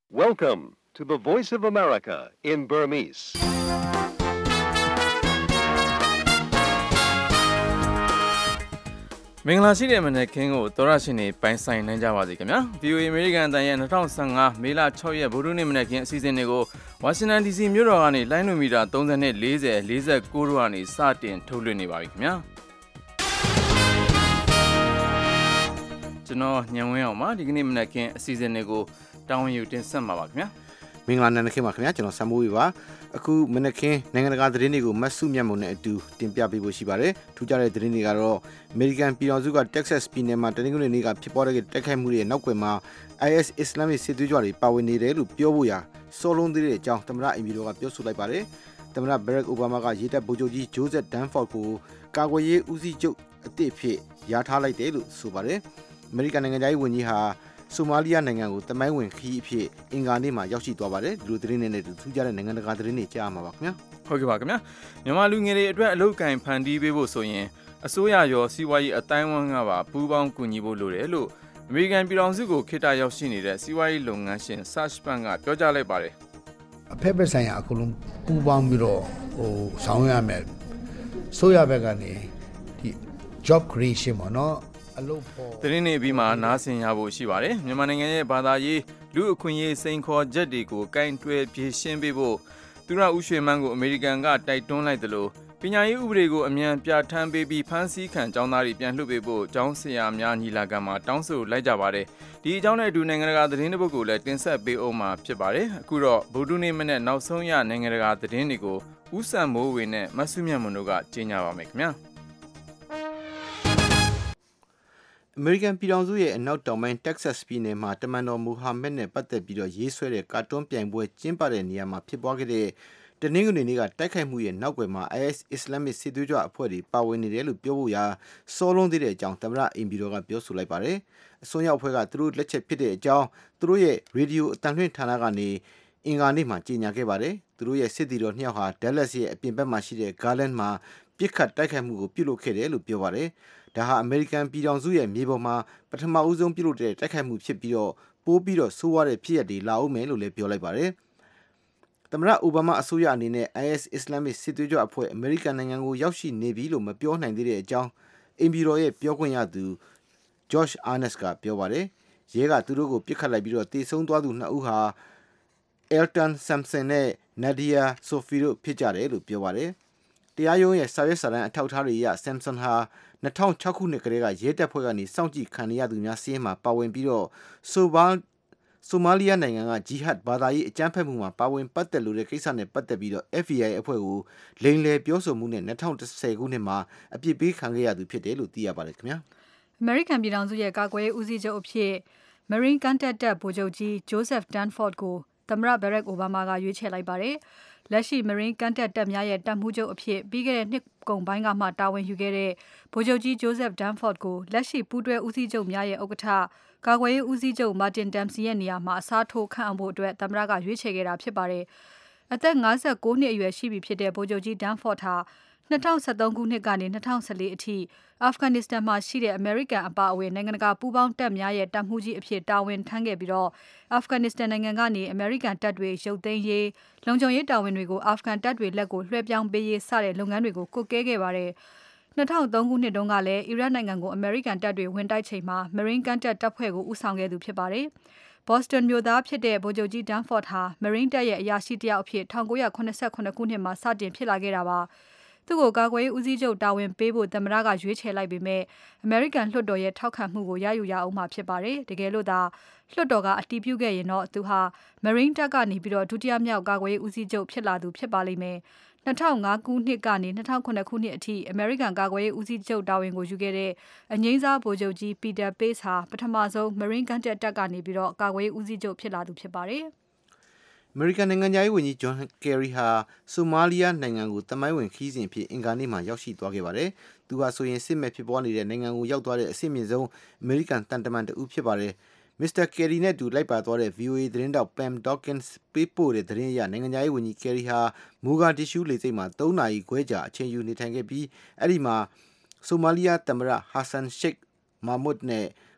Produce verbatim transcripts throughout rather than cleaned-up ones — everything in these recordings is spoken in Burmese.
Welcome to the Voice of America in Burmese. ။မင်္ဂလာရှိတဲ့မနက်ခင်းကိုသောရရှင်တွေပိုင်ဆိုင်နိုင်ကြပါစေခင်ဗျာ။ ဗီ အို အေ အမေရိကန်အသံရဲ့၂၀၁၅မေလ၆ရက်ဗုဒ္ဓနေ့မနက်ခင်းအစီအစဉ်တွေကိုဝါရှင်တန် ဒီ စီ မြို့တော်ကနေလိုင်းနိုမီတာသုံး၀နဲ့၄၀ ၄၉တို့ကနေစတင်ထုတ်လွှင့်နေပါပြီခင်ဗျာ။ကျွန်တော်ညံဝင်းအောင်ပါဒီကနေ့မနက်ခင်းအစီအစဉ်တွေကိုတာဝန်ယူတင်ဆက်မှာပါခင်ဗျာ။မင်္ဂလာနံနက်ခင်းပါခင်ဗျာကျွန်တော်ဆမ်မိုးဝေပါအခုမနက်ခင်းနိုင်ငံတကာသတင်းတွေကိုမတ်စုမြတ်မုံနဲ့အတူတင်ပြပေးဖို့ရှိပါတယ်ထူးခြားတဲ့သတင်းတွေကတော့ American ပြည်ထောင်စုက Texas ပြည်နယ်မှာတနင်္ဂနွေနေ့ကဖြစ်ပေါ်တဲ့တိုက်ခိုက်မှုတွေနောက်ကွယ်မှာ I S Islamic စစ်သွေးကြွတွေပါဝင်နေတယ်လို့ပြောဖို့ရာစောလုံးသေးတဲ့အကြောင်းသမ္မတအင်မီတော်ကပြောဆိုလိုက်ပါတယ်သမ္မတ Barack Obama ကရေးတပ်ဗိုလ်ချုပ်ကြီး Joseph Dunford ကိုကာကွယ်ရေးဦးစီးချုပ်အသစ်ဖြစ်ယာထားလိုက်တယ်လို့ဆိုပါတယ် American နိုင်ငံသားဝန်ကြီးဟာဆိုမာလီယာနိုင်ငံကိုတမိုင်းဝင်ခီးအဖြစ်အင်္ဂါနေ့မှာရောက်ရှိသွားပါတယ်ဒီလိုသတင်းတွေနဲ့ထူးခြားတဲ့နိုင်ငံတကာသတင်းတွေကြားမှာပါခင်ဗျာဟုတ်ကဲ့ပါခင်ဗျာမြန်မာလူငယ်တွေအတွက်အလုပ်ကိုင်ဖန်တီးပေးဖို့ဆိုရင်အစိုးရရောစီးပွားရေးအတိုင်းအဝန်ကပါပူးပေါင်းကူညီဖို့လိုတယ်လို့အမေရိကန်ပြည်ထောင်စုကိုခေတ္တရောက်ရှိနေတဲ့စီးပွားရေးလုပ်ငန်းရှင် Sash Bank ကပြောကြားလိုက်ပါတယ်အဖက်ဖက်ဆိုင်ရာအကုန်လုံးပူးပေါင်းပြီးတော့ဟိုဆောင်ရွက်ရမယ်ဆိုရဘက်ကနေဒီ job creation ပေါ့နော်သတင်းတွေပြီးမှနားဆင်ရဖို့ရှိပါတယ်မြန်မာနိုင်ငံရဲ့ဘာသာရေးလူအခွင့်အရေးစိန်ခေါ်ချက်တွေကိုကင်တွယ်ဖြေရှင်းပေးဖို့သူရဦးရွှေမန်းကိုအမေရိကန်ကတိုက်တွန်းလိုက်တယ်လို့ပညာရေးဥပဒေကိုအမြန်ပြဋ္ဌာန်းပေးပြီးဖမ်းဆီးခံကျောင်းသားတွေပြန်လွှတ်ပေးဖို့ကျောင်းဆရာများညီလာခံမှာတောင်းဆိုလိုက်ကြပါတယ်ဒီအကြောင်းနဲ့အတူနိုင်ငံတကာသတင်းတစ်ပုဒ်ကိုလည်းတင်ဆက်ပေးအောင်မှာဖြစ်ပါတယ်အခုတော့ဗုဒ္ဓနေ့မနေ့နောက်ဆုံးရနိုင်ငံတကာသတင်းတွေကိုဦးစံမိုးဝေနဲ့မဆုမြတ်မွန်တို့ကကြီးညာပါမယ်ခင်ဗျာ American ပြည်ထောင်စုရဲ့အနောက်တောင်ပိုင်း Texas ပြည်နယ်မှာတမန်တော်မူဟာမက်နဲ့ပတ်သက်ပြီးတော့ရေးဆွဲတဲ့ကာတွန်းပြိုင်ပွဲကျင်းပတဲ့နေရာမှာဖြစ်ပွားခဲ့တဲ့တနင်္ဂနွေနေ့ကတိုက်ခိုက်မှုရဲ့နောက်ွယ်မှာ I S Islamic စစ်သွေးကြွအဖွဲ့တွေပါဝင်နေတယ်လို့ပြောဖို့ရာစောလုံးသေးတဲ့အကြောင်းသမ္မတအင်ဘီတော်ကပြောဆိုလိုက်ပါတယ်။အစွန်းရောက်အဖွဲ့ကသူတို့လက်ချက်ဖြစ်တဲ့အကြောင်းသူတို့ရဲ့ရေဒီယိုအတန်လွှင့်ဌာနကနေအင်္ဂါနေ့မှာကြေညာခဲ့ပါတယ်။သူတို့ရဲ့စစ်သည်တော်နှစ်ယောက်ဟာ Dallas ရဲ့အပြင်ဘက်မှာရှိတဲ့ Garland မှာပြစ်ခတ်တိုက်ခိုက်မှုကိုပြုလုပ်ခဲ့တယ်လို့ပြောပါတယ်။ဒါဟာအမေရိကန်ပြည်ထောင်စုရဲ့မြေပေါ်မှာပထမဦးဆုံးပြုလုပ်တဲ့တိုက်ခိုက်မှုဖြစ်ပြီးတော့ပိုးပြီးတော့ဆိုးဝါးတဲ့ဖြစ်ရပ်တွေလာအောင်မယ်လို့လည်းပြောလိုက်ပါတယ်။သမ္မတအိုဘားမားအစိုးရအနေနဲ့ I S Islamic စစ်သွေးကြွအဖွဲ့အမေရိကန်နိုင်ငံကိုရောက်ရှိနေပြီလို့မပြောနိုင်သေးတဲ့အကြောင်းအင်ဘီတော်ရဲ့ပြောခွင့်ရသူ Josh Earnest ကပြောပါတယ်။ရဲကသူတို့ကိုပြစ်ခတ်လိုက်ပြီးတော့တေဆုံးသွားသူနှစ်ဦးဟာ Elton Sampson နဲ့ Nadia Sophie တို့ဖြစ်ကြတယ်လို့ပြောပါတယ်။တရားရုံးရဲ့စာရွက်စာတမ်းအထောက်အထားတွေအရ Sampson ဟာ၂၀၀၆ခုနှစ်ကတည်းကရဲတပ်ဖွဲ့ကနေစောင့်ကြည့်ခံရသူများစီးရင်မှာပါဝင်ပြီးတော့ဆိုဘာဆိုမာလီယာနိုင်ငံကဂျီဟတ်ဘာသာရေးအကြမ်းဖက်မှုမှာပါဝင်ပတ်သက်လို့တဲ့ကိစ္စနဲ့ပတ်သက်ပြီးတော့ F B I အဖွဲ့ကိုလိမ်လည်ပြောဆိုမှုနဲ့၂၀၁၀ခုနှစ်မှာအပြစ်ပေးခံခဲ့ရသူဖြစ်တယ်လို့သိရပါတယ်ခင်ဗျာ။ American ပြည်ထောင်စုရဲ့ကာကွယ်ရေးဦးစီးချုပ်အဖြစ် Marine ကမ်းတက်တပ်ဗိုလ်ချုပ်ကြီး Joseph Dunford ကိုသမ္မတ Barack Obama ကရွေးချယ်လိုက်ပါတယ်။လက်ရှိ Marine ကမ်းတက်တပ်များရဲ့တပ်မှူးချုပ်အဖြစ်ပြီးခဲ့တဲ့နှစ်ကုန်ပိုင်းကမှတာဝန်ယူခဲ့တဲ့ဗိုလ်ချုပ်ကြီး Joseph Dunford ကိုလက်ရှိပူးတွဲဦးစီးချုပ်များရဲ့ဥက္ကဋ္ဌကာကွယ်ရေးဦးစီးချုပ် Martin Dempsey ရဲ့နေရာမှာအစားထိုးခန့်အပ်ဖို့အတွက်သမ္မတကရွေးချယ်ခဲ့တာဖြစ်ပါတယ်။အသက်၅၉နှစ်အရွယ်ရှိပြီဖြစ်တဲ့ဗိုလ်ချုပ်ကြီး Dunford ဟာ၂၀၁၃ခုနှစ်ကနေ၂၀၁၄အထိ Afghanistan မှာရှိတဲ့ American အပါအဝင်နိုင်ငံတကာပူးပေါင်းတပ်များရဲ့တပ်မှူးကြီးအဖြစ်တာဝန်ထမ်းခဲ့ပြီးတော့ Afghanistan နိုင်ငံကနေ American တပ်တွေရုပ်သိမ်းရေးလုံခြုံရေးတာဝန်တွေကို Afghan တပ်တွေလက်ကိုလွှဲပြောင်းပေးရေးစတဲ့လုပ်ငန်းတွေကိုကွပ်ကဲခဲ့ပါတယ်။၂၀၀၃ခုနှစ်တုန်းကလည်း Iraq နိုင်ငံကို American တပ်တွေဝင်တိုက်ချိန်မှာ Marine ကမ်းတက်တပ်ဖွဲ့ကိုဦးဆောင်ခဲ့သူဖြစ်ပါတယ်။ Boston မြို့သားဖြစ်တဲ့ဗိုလ်ချုပ်ကြီး Dunford ဟာ Marine တပ်ရဲ့အရာရှိတယောက်အဖြစ်၁၉၇၇ခုနှစ်မှာစတင်ဖြစ်လာခဲ့တာပါ။သူ့ကိုကာကွယ်ရေးဦးစီးချုပ်တာဝန်ပေးဖို့သမ္မတကရွေးချယ်လိုက်ပေမဲ့ American လွှတ်တော်ရဲ့ထောက်ခံမှုကိုရယူရအောင်မှာဖြစ်ပါတယ်။တကယ်လို့သာလွှတ်တော်ကအတည်ပြုခဲ့ရင်တော့သူဟာ Marine တပ်ကနေပြီးတော့ဒုတိယမြောက်ကာကွယ်ရေးဦးစီးချုပ်ဖြစ်လာသူဖြစ်ပါလိမ့်မယ်။၂၀၀၅ခုနှစ်ကနေ၂၀၀၇ခုနှစ်အထိ American ကာကွယ်ရေးဦးစီးချုပ်တာဝန်ကိုယူခဲ့တဲ့အငြိမ်းစားဗိုလ်ချုပ်ကြီး Peter Pace ဟာပထမဆုံး Marine ကမ်းတက်တပ်ကနေပြီးတော့ကာကွယ်ရေးဦးစီးချုပ်ဖြစ်လာသူဖြစ်ပါတယ်။ American နိုင်ငံသားဝန်ကြီး John Kerry ဟာဆိုမာလီယာနိုင်ငံကိုတမိုင်းဝင်ခီးစဉ်ဖြစ်အင်္ဂါနေ့မှာရောက်ရှိသွားခဲ့ပါတယ်။သူဟာဆိုရင်စစ်မဲ့ဖြစ်ပွားနေတဲ့နိုင်ငံကိုရောက်သွားတဲ့အဆင့်မြင့်ဆုံး American တန်တမန်တဦးဖြစ်ပါတယ်။ Mister Kerry နဲ့တူလိုက်ပါသွားတဲ့ V O A သတင်းတောက် Pam Dawkins ပေးပို့တဲ့သတင်းအရနိုင်ငံသားဝန်ကြီး Kerry ဟာမူဂါတီရှူးလေဆိပ်မှာ၃နာရီခွဲကြာအချိန်ယူနေထိုင်ခဲ့ပြီးအဲ့ဒီမှာဆိုမာလီယာသမ္မတ Hassan Sheikh Mahmoud နဲ့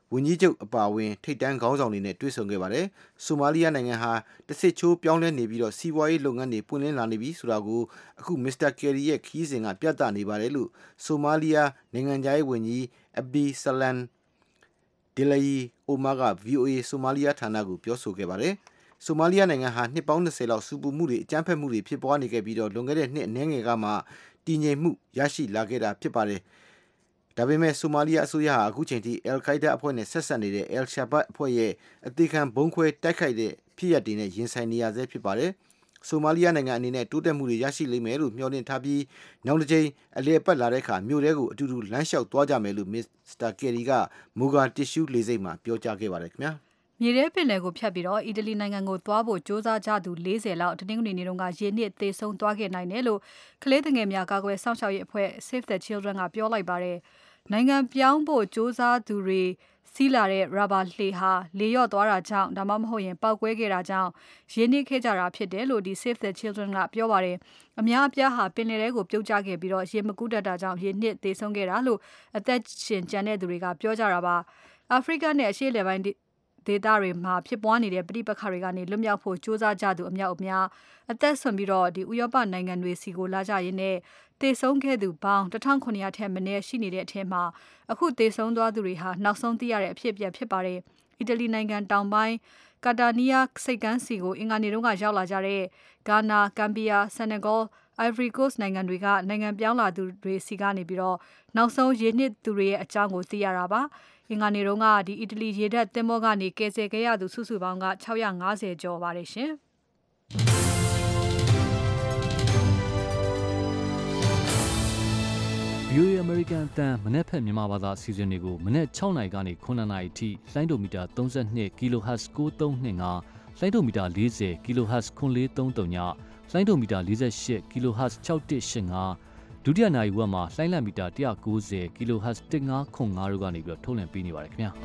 ဝန်ကြီးချုပ်အပါအဝင်ထိပ်တန်းခေါင်းဆောင်တွေနဲ့တွေ့ဆုံခဲ့ပါတယ်။ဆိုမာလီယာနိုင်ငံဟာတစ်စစ်ချိုးပြောင်းလဲနေပြီးတော့စီးပွားရေးလုပ်ငန်းတွေပွင့်လင်းလာနေပြီဆိုတာကိုအခုမစ္စတာကယ်ရီရဲ့ခီးစဉ်ကပြသနေပါတယ်လို့ဆိုမာလီယာနိုင်ငံသားရေးဝန်ကြီးအဘီဆလန်ဒီလီအိုမာက ဗီအိုအေ ဆိုမာလီယာဌာနကိုပြောဆိုခဲ့ပါတယ်။ဆိုမာလီယာနိုင်ငံဟာနှစ်ပေါင်း၂၀လောက်စူပူမှုတွေအကြမ်းဖက်မှုတွေဖြစ်ပွားနေခဲ့ပြီးတော့လွန်ခဲ့တဲ့နှစ်အနည်းငယ်ကမှတည်ငြိမ်မှုရရှိလာခဲ့တာဖြစ်ပါတယ်။ဒါပေမဲ့ဆိုမာလီယာအစိုးရဟာအခုချိန်ထိအယ်ခိုက်ဒါအဖွဲ့နဲ့ဆက်ဆက်နေတဲ့ El Shabab အဖွဲ့ရဲ့အသေးခံဘုံခွဲတိုက်ခိုက်တဲ့ဖြစ်ရပ်တွေနဲ့ရင်ဆိုင်နေရဆဲဖြစ်ပါတယ်။ဆိုမာလီယာနိုင်ငံအနေနဲ့တိုးတက်မှုတွေရရှိလိမ့်မယ်လို့မျှော်လင့်ထားပြီးနောက်တစ်ချိန်အလည်ပတ်လာတဲ့အခါမြို့ထဲကိုအတူတူလမ်းလျှောက်သွားကြမယ်လို့မစ္စတာကယ်ရီကမိုဂါတစ်ရှူးလေဆိပ်မှာပြောကြားခဲ့ပါတယ်ခင်ဗျာ။မြေထဲပင်လယ်ကိုဖြတ်ပြီးတော့အီတလီနိုင်ငံကိုသွားဖို့စ조사ကြသူ၄၀လောက်တနင်္ဂနွေနေ့တုန်းကရေနစ်သေဆုံးသွားခဲ့နိုင်တယ်လို့ကလေးငယ်များကာကွယ်စောင့်ရှောက်ရေးအဖွဲ့ Save the Children ကပြောလိုက်ပါတယ်။နိုင်ငံပြောင်းဖို့စ조사သူတွေစီးလာတဲ့ရာဘာလှေဟာလေရော့သွားတာကြောင့်ဒါမှမဟုတ်ရင်ပောက်ကွဲခဲ့တာကြောင့်ရေနစ်ခဲ့ကြတာဖြစ်တယ်လို့ဒီ Save the Children ကပြောပါတယ်။အများအပြားဟာပင်လယ်ထဲကိုပြုတ်ကျခဲ့ပြီးတော့ရေမကူးတတ်တာကြောင့်ရေနစ်သေဆုံးခဲ့တာလို့အသက်ရှင်ကျန်တဲ့သူတွေကပြောကြတာပါ။အာဖရိကနဲ့အရှေ့အလယ်ပိုင်းဒေသတွေမှာဖြစ်ပွားနေတဲ့ပဋိပက္ခတွေကနေလွတ်မြောက်ဖို့စ조사ကြသူအမြောက်အများအသက်ဆွန်ပြီးတော့ဒီဥရောပနိုင်ငံတွေစီကိုလာကြရင်းနဲ့သေဆုံးခဲ့သူပေါင်းတစ်ထောင်ခုနှစ်ရာထက်မနည်းရှိနေတဲ့အထက်မှာအခုသေဆုံးသွားသူတွေဟာနောက်ဆုံးသိရတဲ့အဖြစ်အပျက်ဖြစ်ပါတယ်။အီတလီနိုင်ငံတောင်ပိုင်းကာတာနီယာစိတ်ကမ်းစီကိုအင်္ဂါနေ့တုန်းကရောက်လာကြတဲ့ဂါနာ၊ဂမ်ဘီယာ၊ဆန်နီဂေါ၊အိုင်ဗရီကို့စ်နိုင်ငံတွေကနိုင်ငံပြောင်းလာသူတွေစီကနေပြီးတော့နောက်ဆုံးရေနစ်သူတွေရဲ့အကြောင်းကိုသိရတာပါ။အင်္ဂါနေ့တုန်းကဒီအီတလီရေတပ်သင်္ဘောကနေကယ်ဆယ်ခဲ့ရသူစုစုပေါင်းက၆၅၀ကျော်ပါတယ်ရှင်။ဗီအိုအေ American အသံမနေ့ဖက်မြန်မာဘာသာအစီအစဉ်တွေကိုမနေ့၆နာရီကနေ9နာရီထိလိုင်းဒိုမီတာ32 kilohertz ၉၃၂၅လိုင်းဒိုမီတာ40 kilohertz ၉၄၃၃ညလိုင်းဒိုမီတာ48 kilohertz ၆၁၈၅ဒုတိယနာရီဝက်မှာလိုင်းလံမီတာ၁၉၀ kilohertz ၁၅ခွန်၅တို့ကနေပြီးတော့ထုတ်လွှင့်ပေးနေပါတယ်ခင်ဗျာ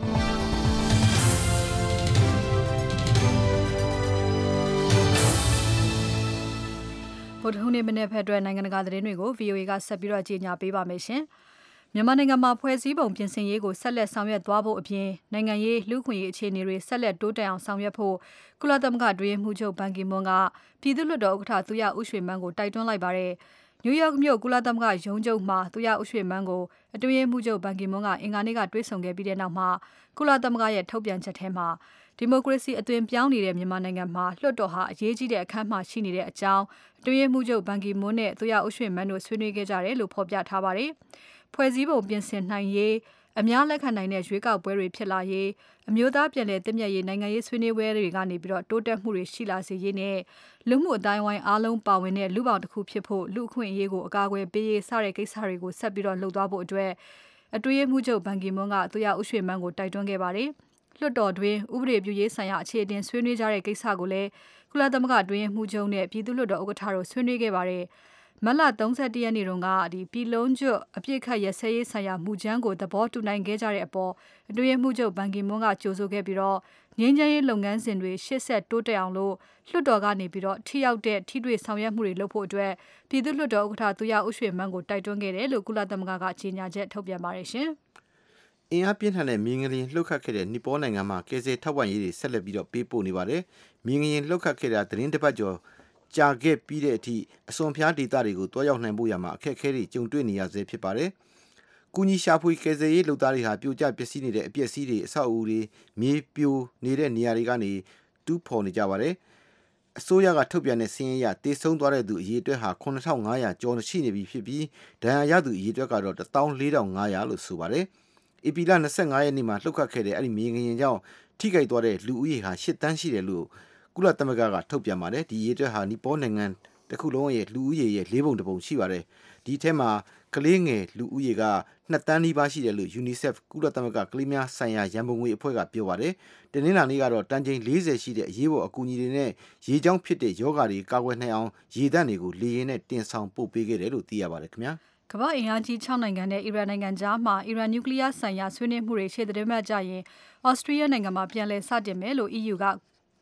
ဗုဒ္ဓဟူးနေ့မနေ့ဖက်အတွက်နိုင်ငံတကာသတင်းတွေကို ဗီအိုအေကဆက်ပြီးတော့ကြေညာပေးပါမယ်ရှင်။မြန်မာနိုင်ငံမှာဖွဲ့စည်းပုံပြင်ဆင်ရေးကိုဆက်လက်ဆောင်ရွက်သွားဖို့အပြင်နိုင်ငံရေးလူ့ခွင့်ရေးအခြေအနေတွေဆက်လက်တိုးတက်အောင်ဆောင်ရွက်ဖို့ကုလသမဂ္ဂအတွင်းမှုချုပ်ဘန်ကီမွန်းကပြည်သူ့လွှတ်တော်ဥက္ကဋ္ဌသူရဦးရွှေမန်းကိုတိုက်တွန်းလိုက်ပါတယ်။နယူးယောက်မြို့ကုလသမဂ္ဂရုံးချုပ်မှာသူရဦးရွှေမန်းကိုအတွင်းမှုချုပ်ဘန်ကီမွန်းကအင်္ဂါနေ့ကတွေ့ဆုံခဲ့ပြီးတဲ့နောက်မှာကုလသမဂ္ဂရဲ့ထုတ်ပြန်ချက်ထဲမှာဒီမိုကရေစီအသွင်ပြောင်းနေတဲ့မြန်မာနိုင်ငံမှာလွှတ်တော်ဟာအရေးကြီးတဲ့အခန်းမှာရှိနေတဲ့အကြောင်းအတွင်းမှုချုပ်ဘန်ကီမွန်းနဲ့သူရဦးရွှေမန်းတို့ဆွေးနွေးခဲ့ကြတယ်လို့ဖော်ပြထားပါတယ်။ဖွဲ့စည်းပုံပြင်ဆင်နိုင်ရေးအများလက်ခံနိုင်တဲ့ရွေးကောက်ပွဲတွေဖြစ်လာရေးအမျိုးသားပြည်내တည်မြဲရေးနိုင်ငံရေးဆွေးနွေးပွဲတွေကနေပြီးတော့တိုးတက်မှုတွေရှိလာစေရေးနဲ့လူမှုအတိုင်းဝိုင်းအားလုံးပါဝင်တဲ့လူပေါင်းတစ်ခုဖြစ်ဖို့လူအခွင့်အရေးကိုအကာအကွယ်ပေးရေးစတဲ့ကိစ္စတွေကိုဆက်ပြီးတော့လှုပ်သွားဖို့အတွက်အတွင်းမှုချုပ်ဘန်ကီမွန်းကသူရဦးရွှေမန်းကိုတိုက်တွန်းခဲ့ပါတယ်။လွှတ်တော်တွင်ဥပဒေပြုရေးဆိုင်ရာအခြေအတင်ဆွေးနွေးကြတဲ့ကိစ္စကိုလည်းကုလသမဂ္ဂအတွင်းမှုချုပ်နဲ့ပြည်သူ့လွှတ်တော်ဥက္ကဋ္ဌတို့ဆွေးနွေးခဲ့ပါတယ်။မတ်လ၃၁ရက်နေ့တုန်းကဒီပြည်လုံးကျွတ်အပြစ်ခတ်ရစဲရေးဆိုင်ရာမူကြမ်းကိုသဘောတူနိုင်ခဲ့ကြတဲ့အပေါ်အတွင်းမှုချုပ်ဘန်ကီမွန်းကကြိုဆိုခဲ့ပြီးတော့ငြိမ်းချမ်းရေးလုပ်ငန်းစဉ်တွေရှေ့ဆက်တိုးတက်အောင်လို့လွှတ်တော်ကနေပြီးတော့ထိရောက်တဲ့ထိတွေ့ဆောင်ရွက်မှုတွေလုပ်ဖို့အတွက်ပြည်သူ့လွှတ်တော်ဥက္ကဋ္ဌသူရဦးရွှေမန်းကိုတိုက်တွန်းခဲ့တယ်လို့ကုလသမဂ္ဂကကြေညာချက်ထုတ်ပြန်ပါတယ်ရှင်။အင်အားပြင်းထန်တဲ့မြင်းကလေးလှုပ်ခတ်ခဲ့တဲ့နီပေါနိုင်ငံမှာကယ်ဆယ်ထောက်ပံ့ရေးတွေဆက်လက်ပြီးတော့ပေးပို့နေပါတယ်။မြင်းကလေးလှုပ်ခတ်ခဲ့တာသတင်းတစ်ပတ်ကျော်ကြာခဲ့ပြီးတဲ့အထိအစွန်ဖျားဒေသတွေကိုတွားရောက်နိုင်ဖို့ရမှာအခက်အခဲတွေကြုံတွေ့နေရဆဲဖြစ်ပါတယ်။ကူညီရှာဖွေကယ်ဆယ်ရေးလုပ်သားတွေဟာပြိုကျပျက်စီးနေတဲ့အပျက်စီးတွေအဆောက်အဦတွေမြေပြိုနေတဲ့နေရာတွေကနေတူးဖော်နေကြပါတယ်။အစိုးရကထုတ်ပြန်တဲ့စာရင်းအရတေဆုံးသွားတဲ့သူအရေအတွက်ဟာခုနှစ်ထောင်၅ရာကျော်ရှိနေပြီဖြစ်ပြီးဒဏ်ရာရသူအရေအတွက်ကတော့တစ်သောင်းလေးထောင်ငါးရာလို့ဆိုပါတယ်။ဧပြီလ၂၅ရက်နေ့မှာလှုပ်ခတ်ခဲ့တဲ့အဲ့ဒီမြေငရင်ကြောင့်ထိခိုက်သွားတဲ့လူဦးရေဟာ၈တန်းရှိတယ်လို့ကုလသမဂ္ဂကထုတ်ပြန်ပါတယ်ဒီရေတွက်ဟာနီပေါနိုင်ငံတစ်ခုလုံးရဲ့လူဦးရေရဲ့လေးပုံတစ်ပုံရှိပါတယ်ဒီထဲမှာကလေးငယ်လူဦးရေကနှစ်တန်းနီးပါးရှိတယ်လို့ UNICEF ကုလသမဂ္ဂကလေးများဆိုင်ရာရန်ပုံငွေအဖွဲ့ကပြောပါတယ်တနင်္လာနေ့ကတော့တန်ချိန်၄၀ရှိတဲ့အရေးပေါ်အကူအညီတွေနဲ့ရေကြောင်းဖြစ်တဲ့ယောဂါတွေကာကွယ်နိုင်အောင်ရေတပ်တွေကိုလေယာဉ်နဲ့တင်ဆောင်ပို့ပေးခဲ့တယ်လို့သိရပါတယ်ခင်ဗျာကမ္ဘာအင်အားကြီး၆နိုင်ငံနဲ့အီရန်နိုင်ငံကြားမှာအီရန်နျူကလ িয়ার ဆိုင်ရာဆွေးနွေးမှုတွေရှေ့သတင်းမှတ်ကြရင်ဩစတြီးယားနိုင်ငံမှာပြန်လည်စတင်မယ်လို့ E U က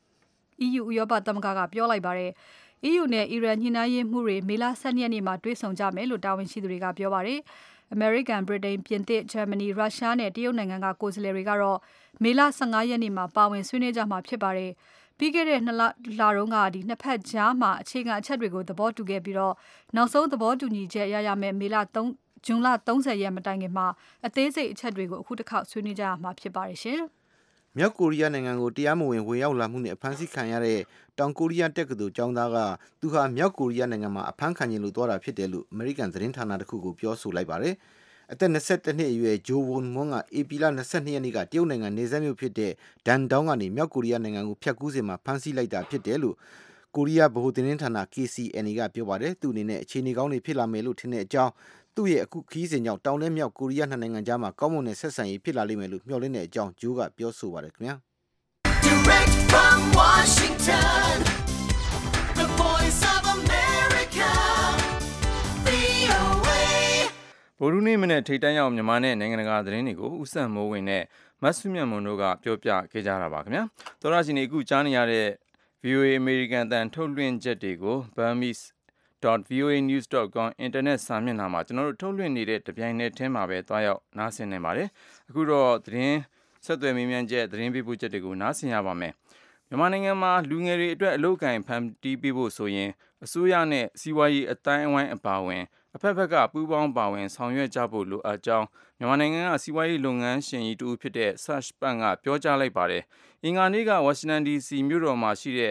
E U ဥရောပသမဂ္ဂကပြောလိုက်ပါတယ်။ E U နဲ့အီရန်ညှိနှိုင်းရေးမှုတွေမေလ၁၂ရက်နေ့မှာတွေ့ဆုံကြမယ်လို့တာဝန်ရှိသူတွေကပြောပါတယ်။ American, Britain, ပြင်သစ်, Germany, Russia နဲ့တရုတ်နိုင်ငံကကိုယ်စားလှယ်တွေကတော့မေလ၁၅ရက်နေ့မှာပါဝင်ဆွေးနွေးကြမှာဖြစ်ပါတယ်။ပြီးခဲ့တဲ့နှစ်လလတုန်းကဒီနှစ်ဖက်ကြားမှာအခြေခံအချက်တွေကိုသဘောတူခဲ့ပြီးတော့နောက်ဆုံးသဘောတူညီချက်ရရမယ်မေလ၃ဇွန်လ၃၀ရက်မတိုင်ခင်မှာအသေးစိတ်အချက်တွေကိုအခုတစ်ခေါက်ဆွေးနွေးကြရမှာဖြစ်ပါတယ်ရှင်။မြောက်ကိုရီးယားနိုင်ငံကိုတရားမဝင်ဝင်ရောက်လာမှုနဲ့အဖမ်းဆီးခံရတဲ့တောင်ကိုရီးယားတက္ကသိုလ်ကျောင်းသားကသူဟာမြောက်ကိုရီးယားနိုင်ငံမှာအဖမ်းခံရလို့သွားတာဖြစ်တယ်လို့အမေရိကန်သတင်းဌာနတစ်ခုကိုပြောဆိုလိုက်ပါတယ်။အသက်၂၁နှစ်အရွယ်ဂျိုဝွန်မွန်ကဧပြီလ၂၂ရက်နေ့ကတရုတ်နိုင်ငံနေဆက်မြို့ဖြစ်တဲ့ဒန်ဒေါင်းကနေမြောက်ကိုရီးယားနိုင်ငံကိုဖျက်ကူးစဉ်မှာဖမ်းဆီးလိုက်တာဖြစ်တယ်လို့ကိုရီးယားဗဟိုသတင်းဌာန K C N A ကပြောပါတယ်။သူအနေနဲ့အခြေအနေကောင်းတွေဖြစ်လာမယ်လို့ထင်တဲ့အကြောင်းသူ့ရဲ့အခုခီးစဉ်ကြောင့်တောင်နဲ့မြောက်ကိုရီးယားနှစ်နိုင်ငံကြားမှာကောင်းမွန်တဲ့ဆက်ဆံရေးဖြစ်လာလိမ့်မယ်လို့မျှော်လင့်တဲ့အကြောင်းဂျိုးကပြောဆိုပါတယ်ခင်ဗျာ။ Direct from Washington, the voice of America, V O A ဗိုလ်ရူးနေ့မနေ့ထိတ်တန့်ရောက်မြန်မာနဲ့နိုင်ငံတကာသတင်းတွေကိုဥဆက်မိုးဝင်နဲ့မတ်စုမြတ်မွန်တို့ကပြောပြခဲ့ကြတာပါခင်ဗျာ။သောရရှင်အခုကြားနေရတဲ့ V O A American တန်ထုတ်လွှင့်ချက်တွေကို burmese dot v o a news dot com အင်တာနက်စာမျက်နှာမှာကျွန်တော်တို့ထုတ်လွှင့်နေတဲ့တပြိုင်နက်တည်းမှာပဲတွားရောက်နားဆင်နေပါတယ်။အခုတော့သတင်းဆက်သွယ်မေးမြန်းချက်သတင်းပေးပို့ချက်တွေကိုနားဆင်ရပါမယ်။မြန်မာနိုင်ငံမှာလူငယ်တွေအတွက်အလုပ်အကင်ဖန်တီးပေးဖို့ဆိုရင်အစိုးရနဲ့စီးပွားရေးအတိုင်းအဝိုင်းအပါအဝင်အဖက်ဖက်ကပူးပေါင်းပါဝင်ဆောင်ရွက်ကြဖို့လိုအပ်ကြောင်းမြန်မာနိုင်ငံကစီးပွားရေးလုပ်ငန်းရှင်ကြီးတူဖြစ်တဲ့ Search Bank ကပြောကြားလိုက်ပါတယ်။အင်္ဂါနေ့ကဝါရှင်တန် ဒီစီမြို့တော်မှာရှိတဲ့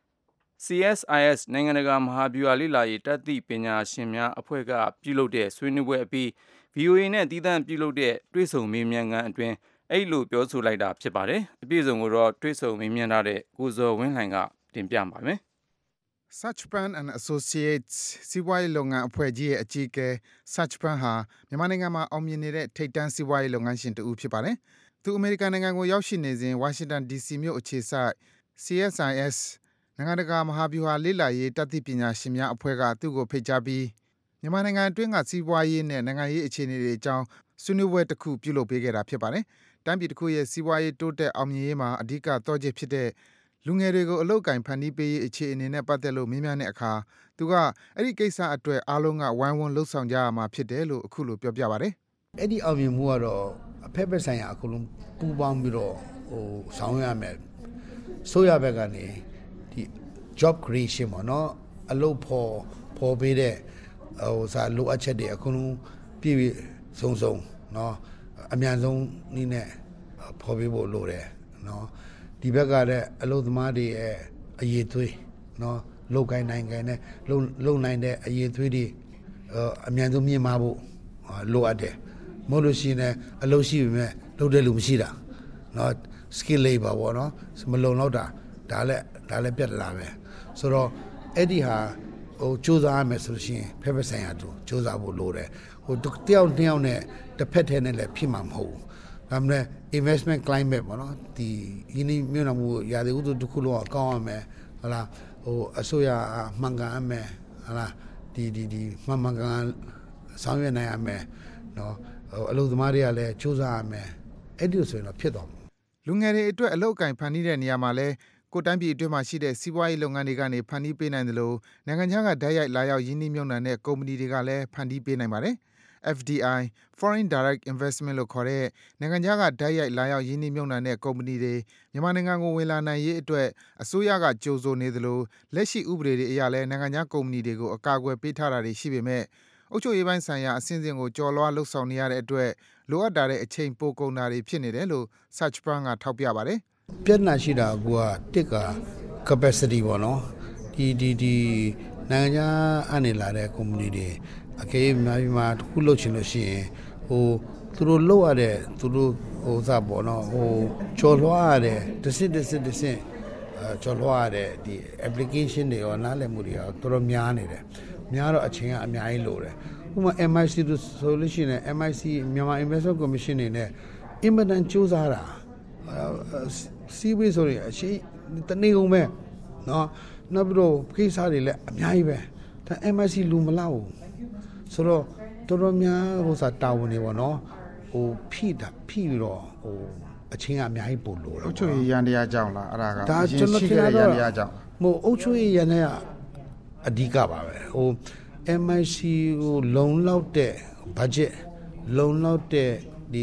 C S I S နိုင်ငံတကာမဟာဗျူဟာလေ့လာရေးတတ်သိပညာရှင်များအဖွဲ့ကပြုလုပ်တဲ့ဆွေးနွေးပွဲအပြီး V O A နဲ့တည်တံ့ပြုလုပ်တဲ့တွေ့ဆုံမေးမြန်းခန်းအတွင်းအဲ့လိုပြောဆိုလိုက်တာဖြစ်ပါတယ်။အပြည့်စုံကိုတော့တွေ့ဆုံမေးမြန်းထားတဲ့ကိုဇော်ဝင်းလှိုင်ကတင်ပြပါမယ်။ Search Bank and Associates စီးပွားရေးလုပ်ငန်းအဖွဲ့ကြီးရဲ့အကြီးအကဲ Search Bank ဟာမြန်မာနိုင်ငံမှာအောင်မြင်နေတဲ့ထိပ်တန်းစီးပွားရေးလုပ်ငန်းရှင်တဦးဖြစ်ပါတယ်။သူအမေရိကန်နိုင်ငံကိုရောက်ရှိနေစဉ်ဝါရှင်တန် ဒီစီမြို့အခြေစိုက် C S I S နိုင်ငံတကာမဟာဗျူဟာလေ့လာရေးတတ်သိပညာရှင်များအဖွဲ့ကသူ့ကိုဖိတ်ကြားပြီးမြန်မာနိုင်ငံအတွင်းကစီးပွားရေးနဲ့နိုင်ငံရေးအခြေအနေတွေအကြောင်းဆွေးနွေးပွဲတစ်ခုပြုလုပ်ပေးခဲ့တာဖြစ်ပါတယ်။တိုင်းပြည်တစ်ခုရဲ့စီးပွားရေးတိုးတက်အောင်မြင်ရေးမှာအဓိကသော့ချက်ဖြစ်တဲ့လူငယ်တွေကိုအလုပ်အကင်ဖန်တီးပေးရေးအခြေအနေနဲ့ပတ်သက်လို့မေးမြန်းတဲ့အခါသူကအဲ့ဒီကိစ္စအတွက်အားလုံးကဝိုင်းဝန်းလှုပ်ဆောင်ကြရမှာဖြစ်တယ်လို့အခုလိုပြောပြပါတယ်။အဲ့ဒီအောင်မြင်မှုကတော့အဖက်ဖက်ဆိုင်ရာအကုန်လုံးပူးပေါင်းပြီးတော့ဟိုဆောင်ရွက်ရမယ်။ဆိုရဘက်ကနေဒီ job creation ပေါ့နော်အလုပ်ဖို့ပေါ်ပေးတဲ့ဟိုစာလိုအပ်ချက်တွေအကုန်လုံးပြည့်ပြည့်စုံစုံနော်အများဆုံးနည်းနဲ့ပေါ်ပေးဖို့လိုတယ်နော်ဒီဘက်ကလည်းအလုပ်သမားတွေရဲ့အရေးသွေးနော်လုပ်ကိုင်းနိုင်ကိုင်းနဲ့လုံလုံနိုင်တဲ့အရေးသွေးတွေအများဆုံးမြင့်မားဖို့လိုအပ်တယ်မဟုတ်လို့ရှိရင်အလုပ်ရှိပေမဲ့လုပ်တဲ့လူမရှိတာနော် skill labor ပေါ့နော်မလုံလောက်တာဒါလည်းဒါလည်းပြတ်လာပဲဆိုတော့အဲ့ဒီဟာဟိုစူးစမ်းရမယ်ဆိုလို့ရှိရင်ဖက်ဖက်ဆိုင်ရာတို့စူးစမ်းဖို့လိုတယ်ဟိုတယောက်တစ်ယောက်နဲ့တစ်ဖက်ထဲနဲ့လည်းဖြစ်မှာမဟုတ်ဘူးဒါမှမဟုတ် investment climate ပေါ့နော်ဒီယင်းမြင့်မှုရာသီဥတုတစ်ခုလုံးအကောင်းရမယ်ဟုတ်လားဟိုအစိုးရမှန်ကန်ရမယ်ဟုတ်လားဒီဒီဒီမှန်မှန်ကန်ဆောင်ရွက်နိုင်ရမယ်နော်ဟိုအလုပ်သမားတွေကလည်းစူးစမ်းရမယ်အဲ့ဒီဆိုရင်တော့ဖြစ်သွားမှာလူငယ်တွေအတွက်အလုပ်အကင်ဖန်တီးတဲ့နေရာမှာလဲကိုတိုင်းပြည်အတွင်းမှာရှိတဲ့စီးပွားရေးလုပ်ငန်းတွေကနေဖန်တီးပေးနိုင်တယ်လို့နိုင်ငံခြားကဓာတ်ရိုက်လာရောက်ယင်းနှိမ့်မြုံနှံတဲ့ကုမ္ပဏီတွေကလည်းဖန်တီးပေးနိုင်ပါတယ်။ F D I Foreign Direct Investment လို့ခေါ်တဲ့နိုင်ငံခြားကဓာတ်ရိုက်လာရောက်ယင်းနှိမ့်မြုံနှံတဲ့ကုမ္ပဏီတွေမြန်မာနိုင်ငံကိုဝင်လာနိုင်ရေးအတွက်အစိုးရကကြိုးဆိုနေသလိုလက်ရှိဥပဒေတွေအရလည်းနိုင်ငံခြားကုမ္ပဏီတွေကိုအကာအကွယ်ပေးထားတာတွေရှိပေမဲ့အုပ်ချုပ်ရေးပိုင်းဆိုင်ရာအဆင့်ဆင့်ကိုကျော်လွှားလှုပ်ဆောင်နေရတဲ့အတွက်လိုအပ်တာတဲ့အချိန်ပိုကုန်တာတွေဖြစ်နေတယ်လို့ Search Bank ကထောက်ပြပါတယ်။ပြဿနာရှိတာကတစ်က capacity ပေါ့နော်ဒီဒီဒီနိုင်ငံခြားအနေလာတဲ့ company တွေအကေးမြန်မာပြည်မှာတစ်ခုလုပ်ချင်လို့ရှိရင်ဟိုသူတို့လုပ်ရတဲ့သူတို့ဟိုစားပေါ့နော်ဟိုကျော်လွှားရတဲ့တစ်စစ်တစ်စစ်တစ်စစ်အဲကျော်လွှားရတဲ့ဒီ application တွေရောနားလည်မှုတွေရောတော်တော်များနေတယ်များတော့အချိန်ကအများကြီးလိုတယ်ဥပမာ M I C တို့ဆိုလို့ရှိရင် M I C မြန်မာ Investment Commission နေနဲ့အင်မတန်စူးစမ်းတာစီးပွားဆိုရင်အရှိတနေ့ကုန်ပဲနော်နောက်ပြီးတော့ကိစ္စတွေလည်းအများကြီးပဲဒါ M I C လူမလောက်ဘူးဆိုတော့တော်တော်များဟိုစားတာဝန်တွေပေါ့နော်ဟိုဖိတာဖိပြီးတော့ဟိုအချင်းကအများကြီးပို့လို့အုတ်ချွေရန်တရားကြောင့်လားအဲ့ဒါကဒါကျွန်တော်ထင်တာတော့ရန်တရားကြောင့်မဟုတ်အုတ်ချွေရန်တရားအဓိကပါပဲဟို M I C ကိုလုံလောက်တဲ့ budget ဟလုံလောက်တဲ့ဒီ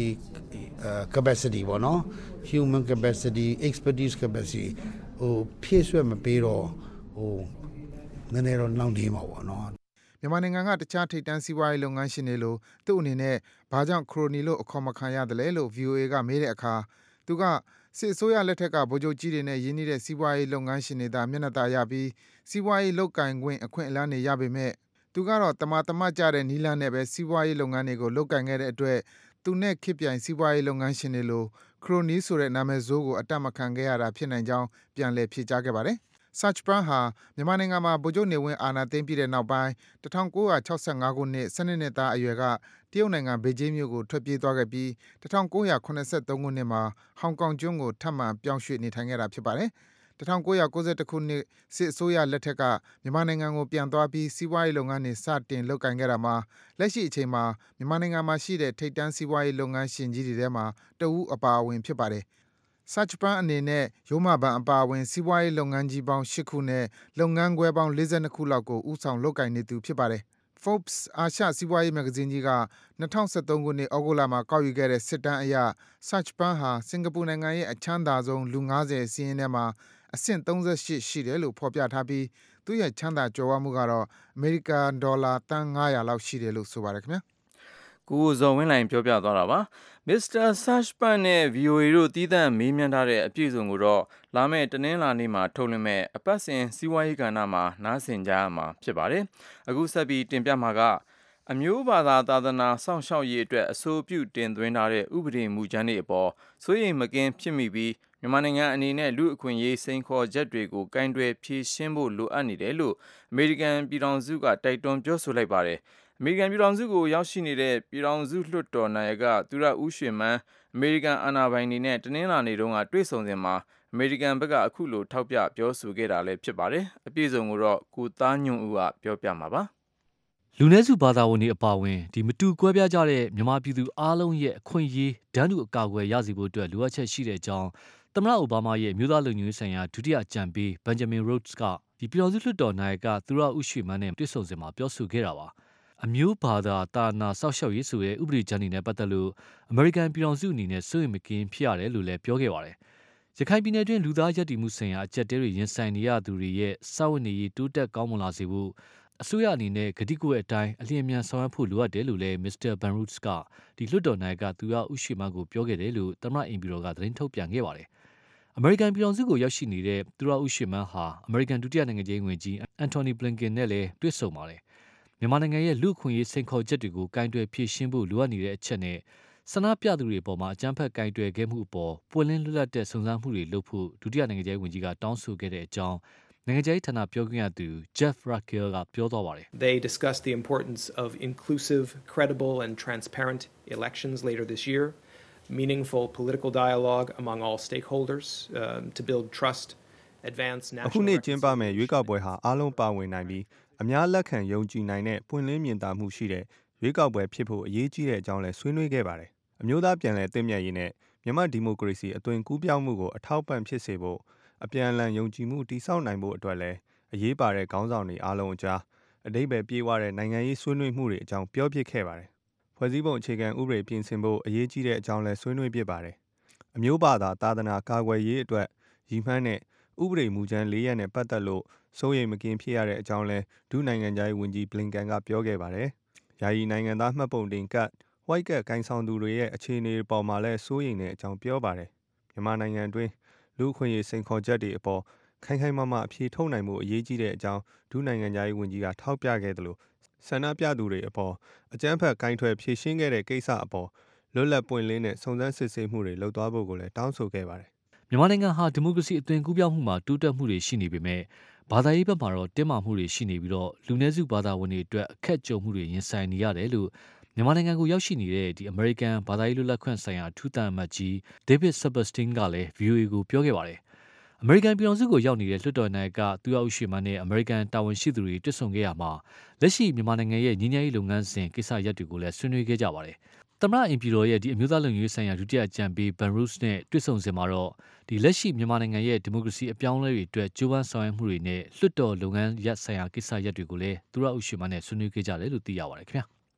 capacity ပေါ့နော် human capacity expertise capacity ဟိုဖြည့်ဆွက်မပေးတော့ဟိုနည်းနည်းတော့နှောင့်နှေးမှာပေါ့နော်မြန်မာနိုင်ငံကတခြားထိပ်တန်းစီးပွားရေးလုပ်ငန်းရှင်တွေလိုသူ့အနေနဲ့ဘာကြောင့်ခရိုနီလို့အခေါ်မခံရတယ်လဲလို့ ဗွီအိုအေ ကမေးတဲ့အခါသူကစစ်အစိုးရလက်ထက်ကဗိုလ်ချုပ်ကြီးတွေနဲ့ရင်းနှီးတဲ့စီးပွားရေးလုပ်ငန်းရှင်တွေသာမျက်နှာသာရပြီးစီးပွားရေးလုပ်ကင်ခွင့်အခွင့်အလမ်းတွေရပေမဲ့သူကတော့တမာတမကျတဲ့နီးလန်းနဲ့ပဲစီးပွားရေးလုပ်ငန်းတွေကိုလုပ်ကင်ခဲ့တဲ့အတွက်သူနဲ့ခေတ်ပြိုင်စီးပွားရေးလုပ်ငန်းရှင်တွေလိုခရိုနီဆိုတဲ့နာမည်ဆိုးကိုအတတ်မခံခဲ့ရတာဖြစ်နိုင်ကြောင်းပြန်လည်ဖြေကြားခဲ့ပါတယ်။ Satchpan ဟာမြန်မာနိုင်ငံမှာဗိုလ်ချုပ်နေဝင်းအာဏာသိမ်းပြီးတဲ့နောက်ပိုင်း၁၉၆၅ခုနှစ်၁၂နှစ်သားအရွယ်ကတရုတ်နိုင်ငံဘေကျင်းမြို့ကိုထွက်ပြေးသွားခဲ့ပြီး၁၉၇၃ခုနှစ်မှာဟောင်ကောင်ကျွန်းကိုထပ်မံပြောင်းရွှေ့နေထိုင်ခဲ့တာဖြစ်ပါတယ်။၁၉၉၁ခုနှစ်စစ်အစိုးရလက်ထက်ကမြန်မာနိုင်ငံကိုပြန်သွားပြီးစီးပွားရေးလုပ်ငန်းတွေစတင်လုပ်ကိုင်ခဲ့တာမှာလက်ရှိအချိန်မှာမြန်မာနိုင်ငံမှာရှိတဲ့ထိပ်တန်းစီးပွားရေးလုပ်ငန်းရှင်ကြီးတွေထဲမှာတဦးအပါအဝင်ဖြစ်ပါတယ်။ Satchpan အနေနဲ့ရိုးမဘဏ်အပါအဝင်စီးပွားရေးလုပ်ငန်းကြီးပေါင်း၈ခုနဲ့လုပ်ငန်းခွဲပေါင်း၄၂ခုလောက်ကိုဦးဆောင်လုပ်ကိုင်နေသူဖြစ်ပါတယ်။ Forbes အာရှစီးပွားရေးမဂ္ဂဇင်းကြီးက၂၀၁၃ခုနှစ်ဩဂုတ်လမှာကောက်ယူခဲ့တဲ့စစ်တမ်းအရ Satchpan ဟာစင်ကာပူနိုင်ငံရဲ့အချမ်းသာဆုံးလူ၅၀စာရင်းထဲမှာအဆင့်၃၈ရှိတယ်လို့ဖော်ပြထားပြီးသူ့ရဲ့ချမ်းသာကြွယ်ဝမှုကတော့အမေရိကန်ဒေါ်လာသန်း၅၀၀လောက်ရှိတယ်လို့ဆိုပါတယ်ခင်ဗျာကိုဇော်ဝင်းလိုင်ပြောပြသွားတာပါမစ္စတာ Satchpan နဲ့ ဗွီအိုအေ တို့တီးသန့်မေးမြန်းထားတဲ့အပြည့်အစုံကိုတော့လာမယ့်တနင်္လာနေ့မှာထုတ်လွှင့်မဲ့အပတ်စဉ်စီးပွားရေးကဏ္ဍမှာနားဆင်ကြရမှာဖြစ်ပါတယ်အခုဆက်ပြီးတင်ပြမှာကအမျိုးဘာသာသာသနာစောင့်ရှောက်ရေးအတွက်အဆိုပြုတင်သွင်းထားတဲ့ဥပဒေမူကြမ်းတွေအပေါ်စိုးရိမ်မကင်းဖြစ်မိပြီးမြန်မာနိုင်ငံအနေနဲ့လူအခွင့်အရေးစိန်ခေါ်ချက်တွေကိုကင်တွယ်ဖြေရှင်းဖို့လိုအပ်နေတယ်လို့အမေရိကန်ပြည်ထောင်စုကတိုက်တွန်းပြောဆိုလိုက်ပါတယ်အမေရိကန်ပြည်ထောင်စုကိုရောက်ရှိနေတဲ့ပြည်ထောင်စုလွှတ်တော်နာယကသူရဦးရွှေမန်းအမေရိကန်အာဏာပိုင်တွေနဲ့တနင်္လာနေ့တုန်းကတွေ့ဆုံစဉ်မှာအမေရိကန်ဘက်ကအခုလိုထောက်ပြပြောဆိုခဲ့တာလည်းဖြစ်ပါတယ်အပြည့်အစုံကိုတော့ကိုသားညွန့်ဦးကပြောပြမှာပါလူနည်းစုဘာသာဝင်တွေအပါအဝင်ဒီမတူကွဲပြားကြတဲ့မြန်မာပြည်သူအားလုံးရဲ့အခွင့်အရေးဒန်းတူအကာအကွယ်ရစေဖို့အတွက်လိုအပ်ချက်ရှိတဲ့အကြောင်းသမ္မတအိုဘားမားရဲ့မြို့သားလုံခြုံရေးဆိုင်ရာဒုတိယအကြံပေးဘန်ဂျမင်ရို့စ်ကဒီပြည်တော်စုလွှတ်တော်နာယကသူရဦးရွှေမန်းနဲ့တွေ့ဆုံစဉ်မှာပြောဆိုခဲ့တာပါအမျိုးဘာသာတာနာစောက်ရှောက်ရေးဆိုတဲ့ဥပဒေကြမ်းတွေနဲ့ပတ်သက်လို့အမေရိကန်ပြည်ထောင်စုအနေနဲ့စိုးရိမ်မကင်းဖြစ်ရတယ်လို့လည်းပြောခဲ့ပါတယ်ရခိုင်ပြည်နယ်တွင်းလူသားရပ်တည်မှုဆိုင်ရာအကြက်တဲတွေရင်ဆိုင်နေရသူတွေရဲ့စာဝတ်နေရေးတိုးတက်ကောင်းမွန်လာစေဖို့အစိုးရအနေနဲ့ဂတိကဝတ်အတိုင်းအလျင်အမြန်ဆောင်ရွက်ဖို့လိုအပ်တယ်လို့လည်းမစ္စတာဘန်ရုတ်စ်ကဒီလွှတ်တော်နိုင်ကသူရဦးရွှေမန်းကိုပြောခဲ့တယ်လို့သမ္မတအင်ပီတော်ကသတင်းထုတ်ပြန်ခဲ့ပါတယ်အမေရိကန်ပြည်ထောင်စုကိုရောက်ရှိနေတဲ့သူရဦးရွှေမန်းဟာအမေရိကန်ဒုတိယနိုင်ငံခြားရေးဝန်ကြီးအန်တိုနီဘလင်ကန်နဲ့လည်းတွေ့ဆုံပါတယ်မြန်မာနိုင်ငံရဲ့လူ့အခွင့်အရေးစိန်ခေါ်ချက်တွေကိုကင်တွယ်ဖြေရှင်းဖို့လိုအပ်နေတဲ့အချက်နဲ့ဆန္ဒပြသူတွေအပေါ်မှာအကြမ်းဖက်ကင်တွယ်ခဲ့မှုအပေါ်ပွင့်လင်းလွတ်လပ်တဲ့စုံစမ်းမှုတွေလုပ်ဖို့ဒုတိယနိုင်ငံခြားရေးဝန်ကြီးကတောင်းဆိုခဲ့တဲ့အကြောင်းနိုင်ငံခြားရေးဌာနပြောခွင့်ရသူ Jeff Raquel ကပြောသွားပါတယ် They discussed the importance of inclusive, credible and transparent elections later this year, meaningful political dialogue among all stakeholders um, to build trust, advance national အခုနှစ်ကျင်းပမယ့်ရွေးကောက်ပွဲဟာအားလုံးပါဝင်နိုင်ပြီးအများလက်ခံယုံကြည်နိုင်တဲ့ပွင့်လင်းမြင်သာမှုရှိတဲ့ရွေးကောက်ပွဲဖြစ်ဖို့အရေးကြီးတဲ့အကြောင်းလည်းဆွေးနွေးခဲ့ပါတယ်အမျိုးသားပြန်လည်သင့်မြတ်ရေးနဲ့မြန်မာဒီမိုကရေစီအသွင်ကူးပြောင်းမှုကိုအထောက်ပံ့ဖြစ်စေဖို့အပြန်အလှန်ယုံကြည်မှုတည်ဆောက်နိုင်ဖို့အတွက်လည်းအရေးပါတဲ့ခေါင်းဆောင်တွေအားလုံးအကြားအဓိပ္ပာယ်ပြေဝတဲ့နိုင်ငံရေးဆွေးနွေးမှုတွေအကြောင်းပြောပြခဲ့ပါတယ်။ဖွဲ့စည်းပုံအခြေခံဥပဒေပြင်ဆင်ဖို့အရေးကြီးတဲ့အကြောင်းလည်းဆွေးနွေးပြပါတယ်။အမျိုးဘာသာသာသနာကာကွယ်ရေးအတွက်ရည်မှန်းတဲ့ဥပဒေမူကြမ်း၄ရပ်နဲ့ပတ်သက်လို့စိုးရိမ်မကင်းဖြစ်ရတဲ့အကြောင်းလည်းဒုနိုင်ငံခြားရေးဝန်ကြီးဘလင်ကန်ကပြောခဲ့ပါတယ်။ယာယီနိုင်ငံသားမှတ်ပုံတင်ကတ် White Card ကိုင်ဆောင်သူတွေရဲ့အခြေအနေပေါ်မှာလည်းစိုးရိမ်တဲ့အကြောင်းပြောပါတယ်။မြန်မာနိုင်ငံတွင်းလူအခွင့်အရေးစိန်ခေါ်ချက်တွေအပေါ်ခိုင်ခိုင်မာမာအဖြေထုတ်နိုင်မှုအရေးကြီးတဲ့အကြောင်းဒုနိုင်ငံခြားရေးဝန်ကြီးကထောက်ပြခဲ့တယ်လို့ဆန္ဒပြသူတွေအပေါ်အကြမ်းဖက်ကိုင်ထွယ်ဖြေရှင်းခဲ့တဲ့ကိစ္စအပေါ်လွတ်လပ်ပွင့်လင်းတဲ့စုံစမ်းစစ်ဆေးမှုတွေလုပ်သွားဖို့ကိုလည်းတောင်းဆိုခဲ့ပါတယ်မြန်မာနိုင်ငံဟာဒီမိုကရေစီအသွင်ကူးပြောင်းမှုမှာတိုးတက်မှုတွေရှိနေပေမဲ့ဘာသာရေးဘက်မှာတော့တင်းမာမှုတွေရှိနေပြီးတော့လူနည်းစုဘာသာဝင်တွေအတွက်အခက်ကြုံမှုတွေရင်ဆိုင်နေရတယ်လို့မြန်မာနိုင်ငံကိုရောက်ရှိနေတဲ့ဒီအမေရိကန်ဘာသာရေးလွတ်လပ်ခွင့်ဆိုင်ရာထူးသံအမတ်ကြီးဒေးဗစ်ဆပ်ဘာစတင်းကလည်း ဗွီအိုအေ ကိုပြောခဲ့ပါတယ်အမေရိကန်ပြည်ထောင်စုကိုရောက်နေတဲ့လွှတ်တော်နိုင်ကသူရဦးရွှေမန်းနဲ့အမေရိကန်တာဝန်ရှိသူတွေတွေ့ဆုံခဲ့ရမှာလက်ရှိမြန်မာနိုင်ငံရဲ့ညီညာရေးလုပ်ငန်းစဉ်ကိစ္စရပ်တွေကိုလည်းဆွေးနွေးခဲ့ကြပါတယ်သမ္မတအင်ပီတော်ရဲ့ဒီအမျိုးသားလုံခြုံရေးဆိုင်ရာဒုတိယအကြံပေးဘန်ရုစ်နဲ့တွေ့ဆုံစဉ်မှာတော့ဒီလက်ရှိမြန်မာနိုင်ငံရဲ့ဒီမိုကရေစီအပြောင်းအလဲတွေအတွက်ကြိုးပမ်းဆောင်ရွက်မှုတွေနဲ့လွှတ်တော်လုပ်ငန်းရပ်ဆိုင်ရာကိစ္စရပ်တွေကိုလည်းသူရဦးရွှေမန်းနဲ့ဆွေးနွေးခဲ့ကြတယ်လို့သိရပါတယ်ခင်ဗျာ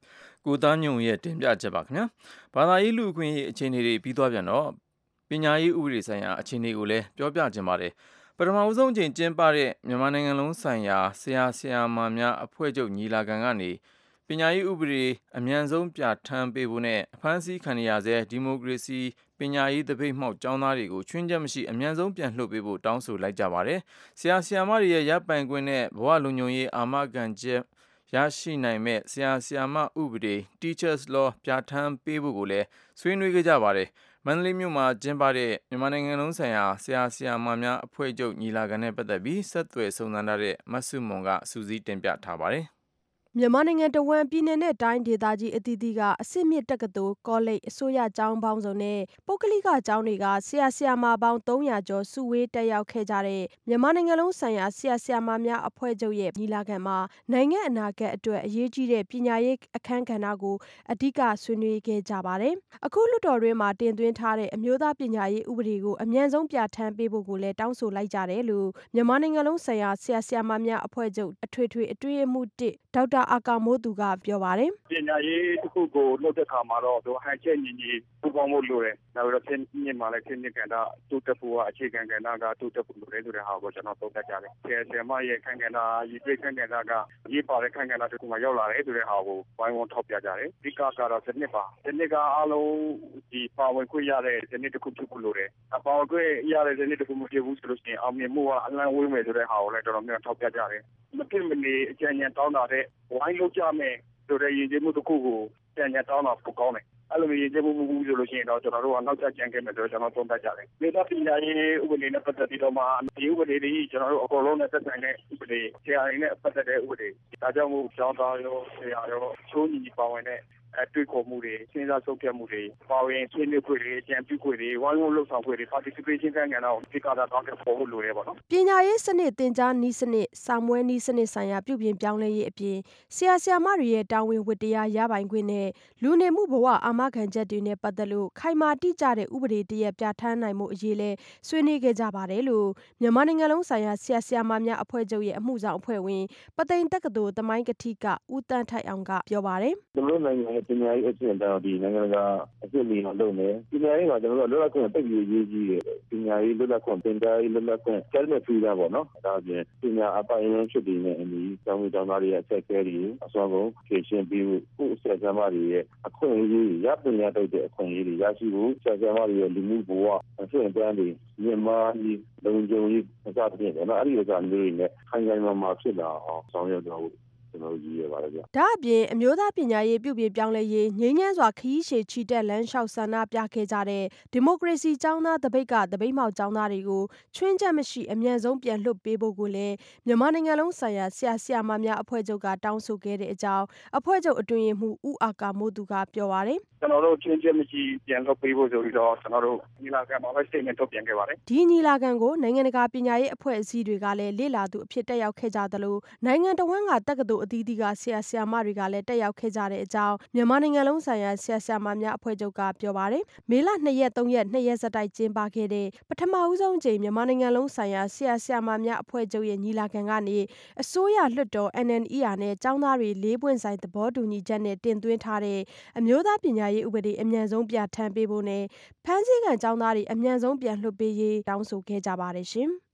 ကိုသားညုံရဲ့တင်ပြချက်ပါခင်ဗျာဘာသာရေးလူအခွင့်အရေးအခြေအနေတွေပြီးသွားပြန်တော့ပညာရေးဥပဒေဆိုင်ရာအခြေအနေကိုလည်းပြောပြခြင်းပါတယ်ပထမဦးဆုံးအချိန်ကျင်းပတဲ့မြန်မာနိုင်ငံလုံးဆိုင်ရာဆရာဆရာမများအဖွဲ့ချုပ်ညီလာခံကနေပညာရေးဥပဒေအမြန်ဆုံးပြဋ္ဌာန်းပေးဖို့နဲ့အဖမ်းဆီးခံရဆဲဒီမိုကရေစီပညာရေးတပိတ်မှောက်ကျောင်းသားတွေကိုချွင်းချက်မရှိအမြန်ဆုံးပြန်လွှတ်ပေးဖို့တောင်းဆိုလိုက်ကြပါတယ်ဆရာဆရာမတွေရဲ့ရပ်ပိုင်ခွင့်နဲ့ဘဝလုံခြုံရေးအာမခံချက်ရရှိနိုင်မဲ့ဆရာဆရာမဥပဒေ Teachers Law ပြဋ္ဌာန်းပေးဖို့ကိုလည်းဆွေးနွေးခဲ့ကြပါတယ်မန္တလေးမြို့မှာကျင်းပတဲ့မြန်မာနိုင်ငံလုံးဆိုင်ရာဆရာဆရာမများအဖွဲ့ချုပ်ညီလာခံနဲ့ပတ်သက်ပြီးဆက်သွယ်စုံစမ်းထားတဲ့မဆုမွန်ကစူးစီးတင်ပြထားပါတယ်မြန်မာနိုင်ငံတဝန်းပြည်နယ်နဲ့တိုင်းဒေသကြီးအသီးသီးကအစစ်မြစ်တက္ကသိုလ်ကောလိပ်အစိုးရကျောင်းပေါင်းစုံနဲ့ပုဂ္ဂလိကကျောင်းတွေကဆရာဆရာမပေါင်းသုံးရာကျော်စုဝေးတက်ရောက်ခဲ့ကြတဲ့မြန်မာနိုင်ငံလုံးဆိုင်ရာဆရာဆရာမများအဖွဲ့ချုပ်ရဲ့ညီလာခံမှာနိုင်ငံအနာဂတ်အတွက်အရေးကြီးတဲ့ပညာရေးအခန်းကဏ္ဍကိုအဓိကဆွေးနွေးခဲ့ကြပါတယ်။အခုလွှတ်တော်တွင်းမှာတင်သွင်းထားတဲ့အမျိုးသားပညာရေးဥပဒေကိုအမြန်ဆုံးပြဋ္ဌာန်းပေးဖို့ကိုလည်းတောင်းဆိုလိုက်ကြတယ်လို့မြန်မာနိုင်ငံလုံးဆိုင်ရာဆရာဆရာမများအဖွဲ့ချုပ်အထွေထွေအတွင်းရေးမှူးတစ်ဒေါက်တာအာကာမိုးသူကပြောပါတယ်ပညာရေးတစ်ခုကိုနှုတ်တဲ့ခါမှာတော့ဟန်ချက်ညီညီပူးပေါင်းဖို့လိုတယ်။နောက်ပြီးတော့ဆင်းမြင့်မှာလည်းဆင်းမြင့်ကဏ္ဍတိုးတက်ဖို့ကအခြေခံကဏ္ဍကတိုးတက်ဖို့လိုတယ်ဆိုတဲ့ဟာကိုကျွန်တော်သုံးသပ်ကြတယ်။ဆရာဆရာမရဲ့ခန့်ကဏ္ဍရေးပြခန့်ကဏ္ဍကရေးပါတဲ့ခန့်ကဏ္ဍတစ်ခုမှရောက်လာတယ်ဆိုတဲ့ဟာကိုဝိုင်းဝန်းထောက်ပြကြတယ်။ဒီကကတော့စနစ်ပါစနစ်ကအားလုံးဒီပါဝင်ခွင့်ရတဲ့စနစ်တစ်ခုဖြစ်ဖို့လိုတယ်။အပါဝင်ခွင့်ရတဲ့စနစ်တစ်ခုမဖြစ်ဘူးဆိုလို့ရှိရင်အောင်မြင်မှုကအလန့်ဝေးမယ်ဆိုတဲ့ဟာကိုလည်းတော်တော်များများထောက်ပြကြတယ်။မဖြစ်မနေအကြံဉာဏ်တောင်းတာတဲ့ဝိုင်းလို့ကြမယ်ဆိုတဲ့ရည်ရွယ်မှုတစ်ခုကိုပြန်ညတောင်းတာပိုကောင်းတယ်။အဲ့လိုရည်ရွယ်မှုမှုဆိုလို့ရှိရင်တော့ကျွန်တော်တို့ကနောက်ကျကြံခဲ့မယ်ဆိုတော့ကျွန်တော်သုံးသပ်ကြတယ်။ဒေသပညာရေးဥပဒေနဲ့ပတ်သက်ပြီးတော့မှဒီဥပဒေတွေကျွန်တော်တို့အကုန်လုံးနဲ့သက်ဆိုင်တဲ့ဥပဒေဆရာတွေနဲ့ပတ်သက်တဲ့ဥပဒေဒါကြောင့်မို့ကျောင်းသားရောဆရာရောချိုးညီညီပါဝင်တဲ့အဲတွေ့ခေါ်မှုတွေစဉ်းစားဆုံးဖြတ်မှုတွေပါဝင်ဆွေးနွေးခွင့်တွေအကြံပြုခွင့်တွေဝိုင်းဝန်းလှုပ်ဆောင်ခွင့်တွေ participation ကဏ္ဍကိုဒီကတာတောင်းတဲ့ပေါ်ဖို့လိုတယ်ပေါ့နော်ပညာရေးစနစ်သင်ကြားနည်းစနစ်စာမွေးနည်းစနစ်ဆိုင်ရာပြုပြင်ပြောင်းလဲရေးအပြင်ဆရာဆရာမတွေရဲ့တာဝန်ဝတ္တရားရပိုင်ခွင့်နဲ့လူနေမှုဘဝအာမခံချက်တွေနဲ့ပတ်သက်လို့ခိုင်မာတိကျတဲ့ဥပဒေတရက်ပြဋ္ဌာန်းနိုင်မှုအရေးလဲဆွေးနွေးခဲ့ကြပါတယ်လို့မြန်မာနိုင်ငံလုံးဆိုင်ရာဆရာဆရာမများအဖွဲ့ချုပ်ရဲ့အမှုဆောင်အဖွဲ့ဝင်ပသိမ်တက္ကသိုလ်သမိုင်းကတိကဦးတန်းထိုက်အောင်ကပြောပါတယ်ကျွန်တော်နိုင်ငံရဲ့ပညာရေးအကျင့်တော်ဒီနိုင်ငံကအစ်စ်လေးအောင်လုပ်မယ်ပညာရေးမှာကျွန်တော်တို့လွတ်လပ်ခွင့်တိတ်ပြီးရေးကြီးတယ်ပညာရေးလွတ်လပ်ခွင့်သင်ကြားရေးလွတ်လပ်ခွင့်ကျန်းမာရေးဖီးတာပေါ့နော်ဒါပြင်ပညာအပိုင်းရင်းဖြစ်နေတဲ့အနည်းကျောင်းကျောင်းသားတွေရဲ့အဆက်အသွယ်တွေအစောဆုံးဖြည့်ရှင်းပြီးကိုယ်ဆက်ဆံမတွေရဲ့အခွင့်အရေးရပညာတတ်တဲ့အခွင့်အရေးတွေရရှိဖို့ဆက်ဆံမတွေရဲ့လူမှုဘဝအဆင့်အတန်းတွေမြန်မာပြည်လုံခြုံရေးအစတဲ့ပေါ့နော်အဲ့ဒီအစားမျိုးတွေနဲ့ခိုင်ခိုင်မာမာဖြစ်လာအောင်ဆောင်ရွက်တော့ကျွန်တော်ကြီးရပါတယ်ဗျ။ဒါအပြင်အမျိုးသားပညာရေးပြုပြင်ပြောင်းလဲရေးငြိမ်းချမ်းစွာခရီးရှည်ချီတက်လမ်းလျှောက်ဆန္ဒပြခဲ့ကြတဲ့ဒီမိုကရေစီကျောင်းသားတပိတ်ကတပိတ်မှောက်ကျောင်းသားတွေကိုချွင်းချက်မရှိအမြန်ဆုံးပြန်လွှတ်ပေးဖို့ကိုလည်းမြန်မာနိုင်ငံလုံးဆိုင်ရာဆရာဆရာမများအဖွဲ့ချုပ်ကတောင်းဆိုခဲ့တဲ့အကြောင်းအဖွဲ့ချုပ်အတွင်းရေးမှူးဦးအာကာမိုးသူကပြောပါတယ်။ကျွန်တော်တို့ချွင်းချက်မရှိပြန်လွှတ်ပေးဖို့ဆိုပြီးတော့ကျွန်တော်တို့ညီလာခံမှာပဲ statement ထုတ်ပြန်ခဲ့ပါတယ်။ဒီညီလာခံကိုနိုင်ငံတကာပညာရေးအဖွဲ့အစည်းတွေကလည်းလေ့လာသူအဖြစ်တက်ရောက်ခဲ့ကြသလိုနိုင်ငံတော်ဝန်ကတက္ကသိုလ်အသီးသီးကဆရာဆရာမတွေကလည်းတက်ရောက်ခဲ့ကြတဲ့အကြောင်းမြန်မာနိုင်ငံလုံးဆိုင်ရာဆရာဆရာမများအဖွဲ့ချုပ်ကပြောပါတယ်။မေလနှစ်ရက်သုံးရက်နှစ်ရက်ဆက်တိုက်ကျင်းပခဲ့တဲ့ပထမဦးဆုံးအကြိမ်မြန်မာနိုင်ငံလုံးဆိုင်ရာဆရာဆရာမများအဖွဲ့ချုပ်ရဲ့ညီလာခံကနေအစိုးရလွှတ်တော် N N E R နဲ့ကျောင်းသားတွေလေးပွင့်ဆိုင်သဘောတူညီချက်နဲ့တင်သွင်းထားတဲ့အမျိုးသားပညာရေးဥပဒေအမြန်ဆုံးပြဋ္ဌာန်းပေးဖို့နဲ့ဖမ်းဆီးခံကျောင်းသားတွေအမြန်ဆုံးပြန်လွှတ်ပေးရေးတောင်းဆိုခဲ့ကြပါတယ်ရှင်။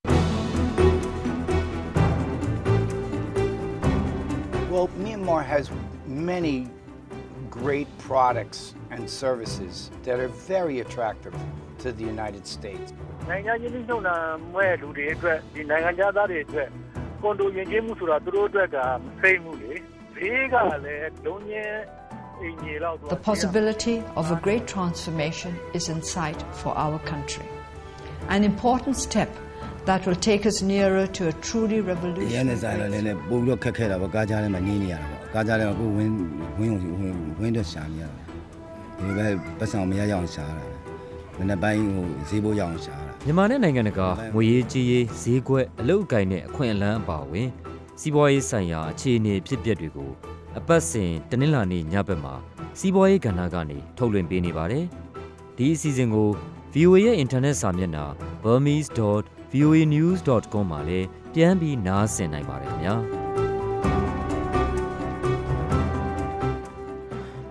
Well, Myanmar has many great products and services that are very attractive to the United States. နိုင်ငံချင်းနှုတ်နာမဲ့လူတွေအတွက်ဒီနိုင်ငံသားတွေအတွက်ကွန်ဒိုယဉ်ကျေးမှုဆိုတာသူတို့အတွက်ကမသိမှုလေဘေးကလည်းလုံးချင်း The possibility of a great transformation is in sight for our country. An important step that will take us nearer to a truly revolutionary. ရန်ဆိုင်လည်းလည်းပို့ပြီးတော့ခက်ခဲတာပေါ့ကားကြားထဲမှာနေနေရတာပေါ့ကားကြားထဲမှာကိုဝင်းဝင်းဝင်ဝင်းတော့ရှာနေရတယ်ဒီလိုပဲပတ်ဆောင်မရရအောင်ရှာတာမနေ့ပိုင်းဟိုဈေးဘိုးရအောင်ရှာတာမြန်မာနဲ့နိုင်ငံတကာငွေရေးကြေးရေးဈေးကွက်အလုပ်အကိုင်နဲ့အခွင့်အလမ်းအပါအဝင်စီးပွားရေးဆိုင်ရာအခြေအနေဖြစ်ပျက်တွေကိုအပတ်စဉ်တနင်္လာနေ့ညဘက်မှာစီးပွားရေးကဏ္ဍကနေထုတ်လွှင့်ပေးနေပါတယ်ဒီအစီအစဉ်ကို ဗွီအိုအေ ရဲ့အင်တာနက်စာမျက်နှာ burmese dot voa news dot com မှာလည်းပြန်ပြီးနားဆင်နိုင်ပါတယ်ခင်ဗျာ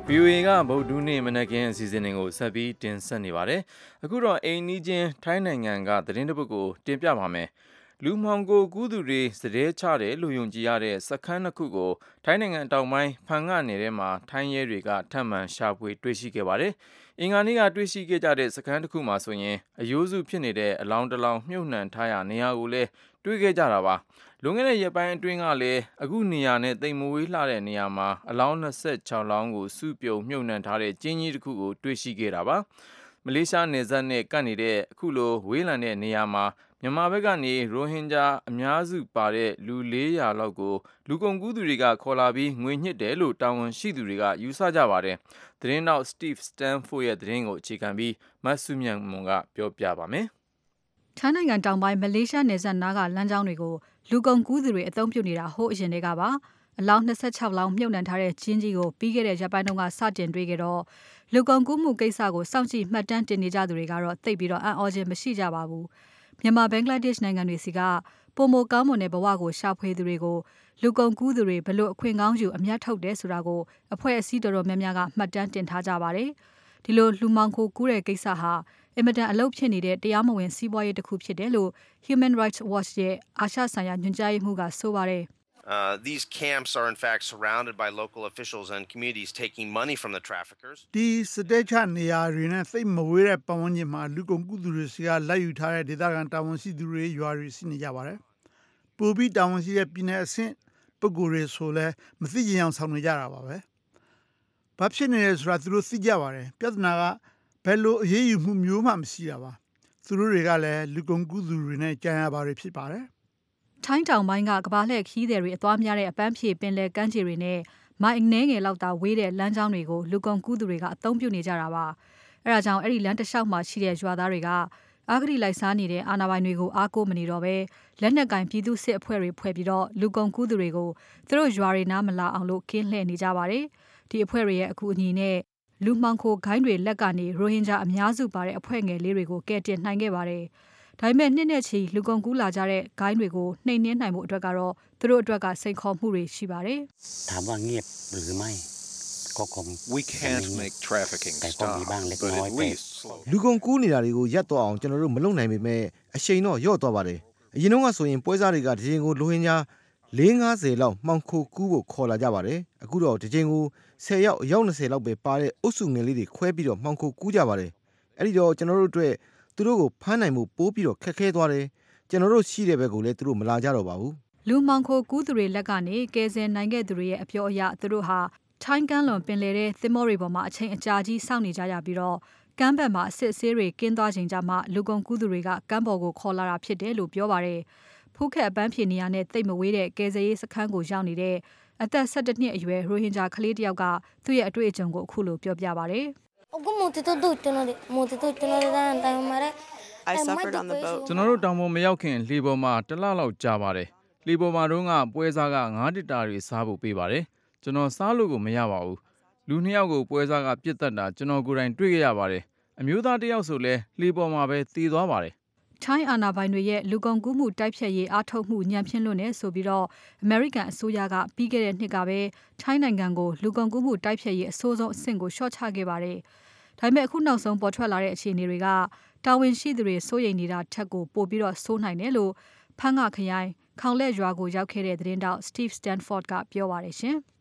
ဗီအိုအေ ကဗုဒ္ဓနေ့မနက်ခင်းအစီအစဉ်တွေကိုဆက်ပြီးတင်ဆက်နေပါတယ်။အခုတော့အိမ်နီးချင်းထိုင်းနိုင်ငံကသတင်းတစ်ပုဒ်ကိုတင်ပြပါမယ်။လူမှောင်ကိုကူးသူတွေစတဲ့ချတယ်လို့ယုံကြည်ရတဲ့စခန်းတစ်ခုကိုထိုင်းနိုင်ငံတောင်ပိုင်းဖန်ငနယ်ထဲမှာထိုင်းရဲတွေကထပ်မံရှာဖွေတွေ့ရှိခဲ့ပါတယ်။အင်္ဂါနေ့ကတွေ့ရှိခဲ့ကြတဲ့စခန်းတစ်ခုမှာဆိုရင်အယိုးစုဖြစ်နေတဲ့အလောင်းတစ်လောင်းမြုပ်နှံထားရနေရာကိုလည်းတွေ့ခဲ့ကြတာပါ။လွန်ခဲ့တဲ့ရက်ပိုင်းအတွင်းကလည်းအခုနေရာနဲ့တိမ်မဝေးလှတဲ့နေရာမှာအလောင်း၂၆လောင်းကိုစုပြုံမြုပ်နှံထားတဲ့ကျင်းကြီးတစ်ခုကိုတွေ့ရှိခဲ့တာပါ။မလေးရှားနယ်စပ်နဲ့ကပ်နေတဲ့အခုလိုဝေးလံတဲ့နေရာမှာမြန်မာဘက်ကနေရိုဟင်ဂျာအများစုပါတဲ့လူ၄ရာလောက်ကိုလူကုန်ကူးသူတွေကခေါ်လာပြီးငွေညှစ်တယ်လို့တာဝန်ရှိသူတွေကယူဆကြပါတယ်။သတင်းနောက် Steve Stanford ရဲ့သတင်းကိုအခြေခံပြီးမဆုမြတ်မွန်ကပြောပြပါမယ်။ထိုင်းနိုင်ငံတောင်ပိုင်းမလေးရှားနယ်စပ်နားကလမ်းကြောင်းတွေကိုလူကုန်ကူးသူတွေအသုံးပြုနေတာဟိုးအရင်တွေကပါအလောင်း၂၆လောင်းမြုပ်နှံထားတဲ့ကျင်းကြီးကိုပြီးခဲ့တဲ့ရက်ပိုင်းတုန်းကစတင်တွေ့ခဲ့တော့လူကုန်ကူးမှုကိစ္စကိုစောင့်ကြည့်မှတ်တမ်းတင်နေကြသူတွေကတော့သိပြီးတော့အံ့ဩခြင်းမရှိကြပါဘူး။မြန်မာဘင်္ဂလားဒေ့ရှ်နိုင်ငံတွေစီကပုံမကောင်းမွန်တဲ့ဘဝကိုရှာဖွေသူတွေကိုလူကုန်ကူးသူတွေဘလို့အခွင့်ကောင်းယူအမျက်ထုတ်တယ်ဆိုတာကိုအဖွဲ့အစည်းတော်တော်များများကမှတ်တမ်းတင်ထားကြပါတယ်။ဒီလိုလူမှောင်ခိုကူးတဲ့ကိစ္စဟာအင်မတန်အလုပ်ဖြစ်နေတဲ့တရားမဝင်စီးပွားရေးတစ်ခုဖြစ်တယ်လို့ Human Rights Watch ရဲ့အာရှဆိုင်ရာညွှန်ကြားရေးမှူးကဆိုပါတယ်။ Uh, these camps are in fact surrounded by local officials and communities taking money from the traffickers. ဒီစတဲ့ချနေရာတွေနဲ့စိတ်မဝေးတဲ့ပတ်ဝန်းကျင်မှာလူကုန်ကူးသူတွေစီကလက်ယူထားတဲ့ဒေသခံတာဝန်ရှိသူတွေရွာတွေရှိနေကြပါတယ်။ပူပြီးတာဝန်ရှိတဲ့ပြည်내အဆင့်ပုဂ္ဂိုလ်တွေဆိုလဲမသိကြအောင်ဆောင်နေကြတာပါပဲ။ဘာဖြစ်နေလဲဆိုတာသူတို့သိကြပါတယ်။ပြဿနာကဘယ်လိုအရေးယူမှုမျိုးမှမရှိတာပါ။သူတို့တွေကလည်းလူကုန်ကူးသူတွေနဲ့ကြံရပါတွေဖြစ်ပါတယ်။ထိုင်းတောင်ပိုင်းကကဘာလှည့်ခီးသည်တွေအသွားများတဲ့အပန်းဖြေပင်လယ်ကမ်းခြေတွေနဲ့မိုင်နှဲငယ်လောက်သာဝေးတဲ့လမ်းကြောင်းတွေကိုလူကုန်ကူးသူတွေကအသုံးပြုနေကြတာပါအဲဒါကြောင့်အဲ့ဒီလမ်းတစ်လျှောက်မှာရှိတဲ့ရွာသားတွေကအာဂရိလိုက်စားနေတဲ့အာဏာပိုင်တွေကိုအားကိုးမနေတော့ပဲလက်နက်ကင်ပြည်သူစစ်အဖွဲ့တွေဖွဲ့ပြီးတော့လူကုန်ကူးသူတွေကိုသူတို့ရွာတွေနားမလာအောင်လို့ကင်းလှည့်နေကြပါတယ်ဒီအဖွဲ့တွေရဲ့အကူအညီနဲ့လူမှောင်ခိုဂိုင်းတွေလက်ကနေရိုဟင်ဂျာအများစုပါတဲ့အဖွဲ့ငယ်လေးတွေကိုကယ်တင်နိုင်ခဲ့ပါတယ်ဒါပေမဲ့နှစ်နဲ့ချီလူကုန်ကူးလာကြတဲ့ဂိုင်းတွေကိုနှိမ်နင်းနိုင်မှုအတွက်ကတော့သူတို့အတွက်ကစိန်ခေါ်မှုတွေရှိပါတယ်ถามว่าเงียบหรือไม่ก็คง We can't make trafficking stop but at least လူကုန်ကူးနေတာတွေကိုရပ်သွားအောင်ကျွန်တော်တို့မလုပ်နိုင်ပေမဲ့အရှိန်တော့ရော့သွားပါတယ်အရင်တော့ဆိုရင်ပွဲစားတွေကဒီချိန်ကိုလိုဟင်ဂျာ၄၅၀လောက်မှောင်ခိုကူးဖို့ခေါ်လာကြပါတယ်အခုတော့ဒီချိန်ကို၁၀ယောက်အယောက်၂၀လောက်ပဲပါတဲ့အုပ်စုငယ်လေးတွေခွဲပြီးတော့မှောင်ခိုကူးကြပါတယ်အဲ့ဒီတော့ကျွန်တော်တို့အတွက်သူတို့ကိုဖမ်းနိုင်မှုပိုးပြီးတော့ခက်ခဲသွားတယ်ကျွန်တော်တို့ရှိတဲ့ဘက်ကိုလည်းသူတို့မလာကြတော့ပါဘူးလူမှောင်ခိုကူးသူတွေလက်ကနေကယ်ဆယ်နိုင်ခဲ့သူတွေရဲ့အပြောအရသူတို့ဟာထိုင်းကမ်းလွန်ပင်လယ်ထဲသင်္ဘောတွေပေါ်မှာအချိန်အကြာကြီးစောင့်နေကြရပြီးတော့ကမ်းဘက်မှာအစစ်အဆေးတွေကင်းသွားချိန်ကျမှလူကုန်ကူးသူတွေကကမ်းပေါ်ကိုခေါ်လာတာဖြစ်တယ်လို့ပြောပါတယ်ဖူးခက်အပန်းဖြေနေရတဲ့တိတ်မဝေးတဲ့ကယ်ဆယ်ရေးစခန်းကိုရောက်နေတဲ့အသက်၁၁နှစ်အရွယ်ရိုဟင်ဂျာကလေးတစ်ယောက်ကသူ့ရဲ့အတွေ့အကြုံကိုအခုလိုပြောပြပါတယ်အခုမိုတီတိုတိုကျွန်တော်မိုတီတိုကျွန်တော်တန်းတိုင်းမှာ I suffered on the boat ကျွန်တော်တို့တောင်ပေါ်မရောက်ခင်လှေပေါ်မှာတလလောက်ကြာပါတယ်လှေပေါ်မှာတော့ကပွဲစားကငါးတစ်တာတွေစားဖို့ပေးပါတယ်ကျွန်တော်စားလို့ကိုမရပါဘူးလူနှစ်ယောက်ကိုပွဲစားကပြစ်တက်တာကျွန်တော်ကိုယ်တိုင်တွေ့ခဲ့ရပါတယ်အမျိုးသားတစ်ယောက်ဆိုလဲလှေပေါ်မှာပဲတည်သွားပါတယ်ထိုင်းအာဏာပိုင်တွေရဲ့လူကုန်ကူးမှုတိုက်ဖျက်ရေးအားထုတ်မှုညံ့ဖျင်းလွန်းနေဆိုပြီးတော့ American အစိုးရကပြီးခဲ့တဲ့နှစ်ကပဲထိုင်းနိုင်ငံကိုလူကုန်ကူးမှုတိုက်ဖျက်ရေးအဆိုးဆုံးအဆင့်ကိုလျှော့ချခဲ့ပါတယ်ဒါပေမဲ့အခုနောက်ဆုံးပေါ်ထွက်လာတဲ့အခြေအနေတွေကတာဝန်ရှိသူတွေစိုးရိမ်နေတာထက်ကိုပိုပြီးတော့ဆိုးနိုင်တယ်လို့ဖန်းငခရိုင်ခေါင်လက်ရွာကိုရောက်ခဲ့တဲ့သတင်းတောက် Steve Stanford ကပြောပါတယ်ရှင်။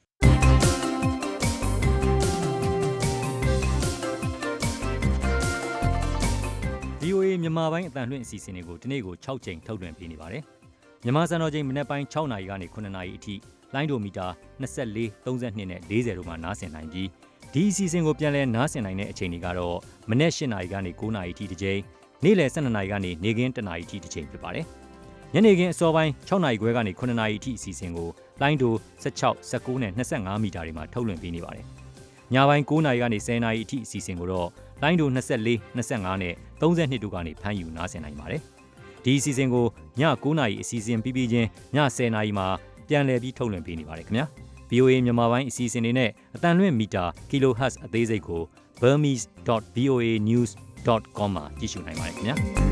ဗီအိုအေ မြန်မာပိုင်းအသံလွှင့်အစီအစဉ်တွေကိုဒီနေ့ကို၆ချိန်ထုတ်လွှင့်ပေးနေပါတယ်။မြန်မာစံတော်ချိန်မနေ့ပိုင်း၆နာရီကနေ9နာရီအထိလိုင်းဒိုမီတာ၂၄ ၃၂နဲ့၄၀တို့မှာနားဆင်နိုင်ပြီးဒီအစီအစဉ်ကိုပြန်လည်နားဆင်နိုင်တဲ့အချိန်တွေကတော့မနေ့၈နာရီကနေ၉နာရီအထိတစ်ချိန်နေ့လယ်၁၂နာရီကနေနေ့ခင်း၁နာရီအထိတစ်ချိန်ဖြစ်ပါတယ်။ညနေခင်းအစောပိုင်း၆နာရီခွဲကနေ9နာရီအထိအစီအစဉ်ကိုလိုင်းဒို၁၆ ၁၉နဲ့၂၅မီတာတွေမှာထုတ်လွှင့်ပေးနေပါတယ်။ညပိုင်း၉နာရီကနေ၁၀နာရီအထိအစီအစဉ်ကိုတော့လိုင်းဒို၂၄ ၂၅နဲ့၃၂တို့ကနေဖမ်းယူနားဆင်နိုင်ပါတယ်။ဒီအစီအစဉ်ကိုည၉နာရီအစီအစဉ်ပြီးပြီးချင်းည၁၀နာရီမှာပြန်လည်ပြီးထုတ်လွှင့်ပေးနေပါတယ်ခင်ဗျာ။ဗီအိုအေ မြန်မာပိုင်းအစီအစဉ်တွေနဲ့အတန်လွှင့်မီတာ kilohertz အသေးစိတ်ကို burmese dot v o a news dot com မှာကြည့်ရှုနိုင်ပါတယ်ခင်ဗျာ။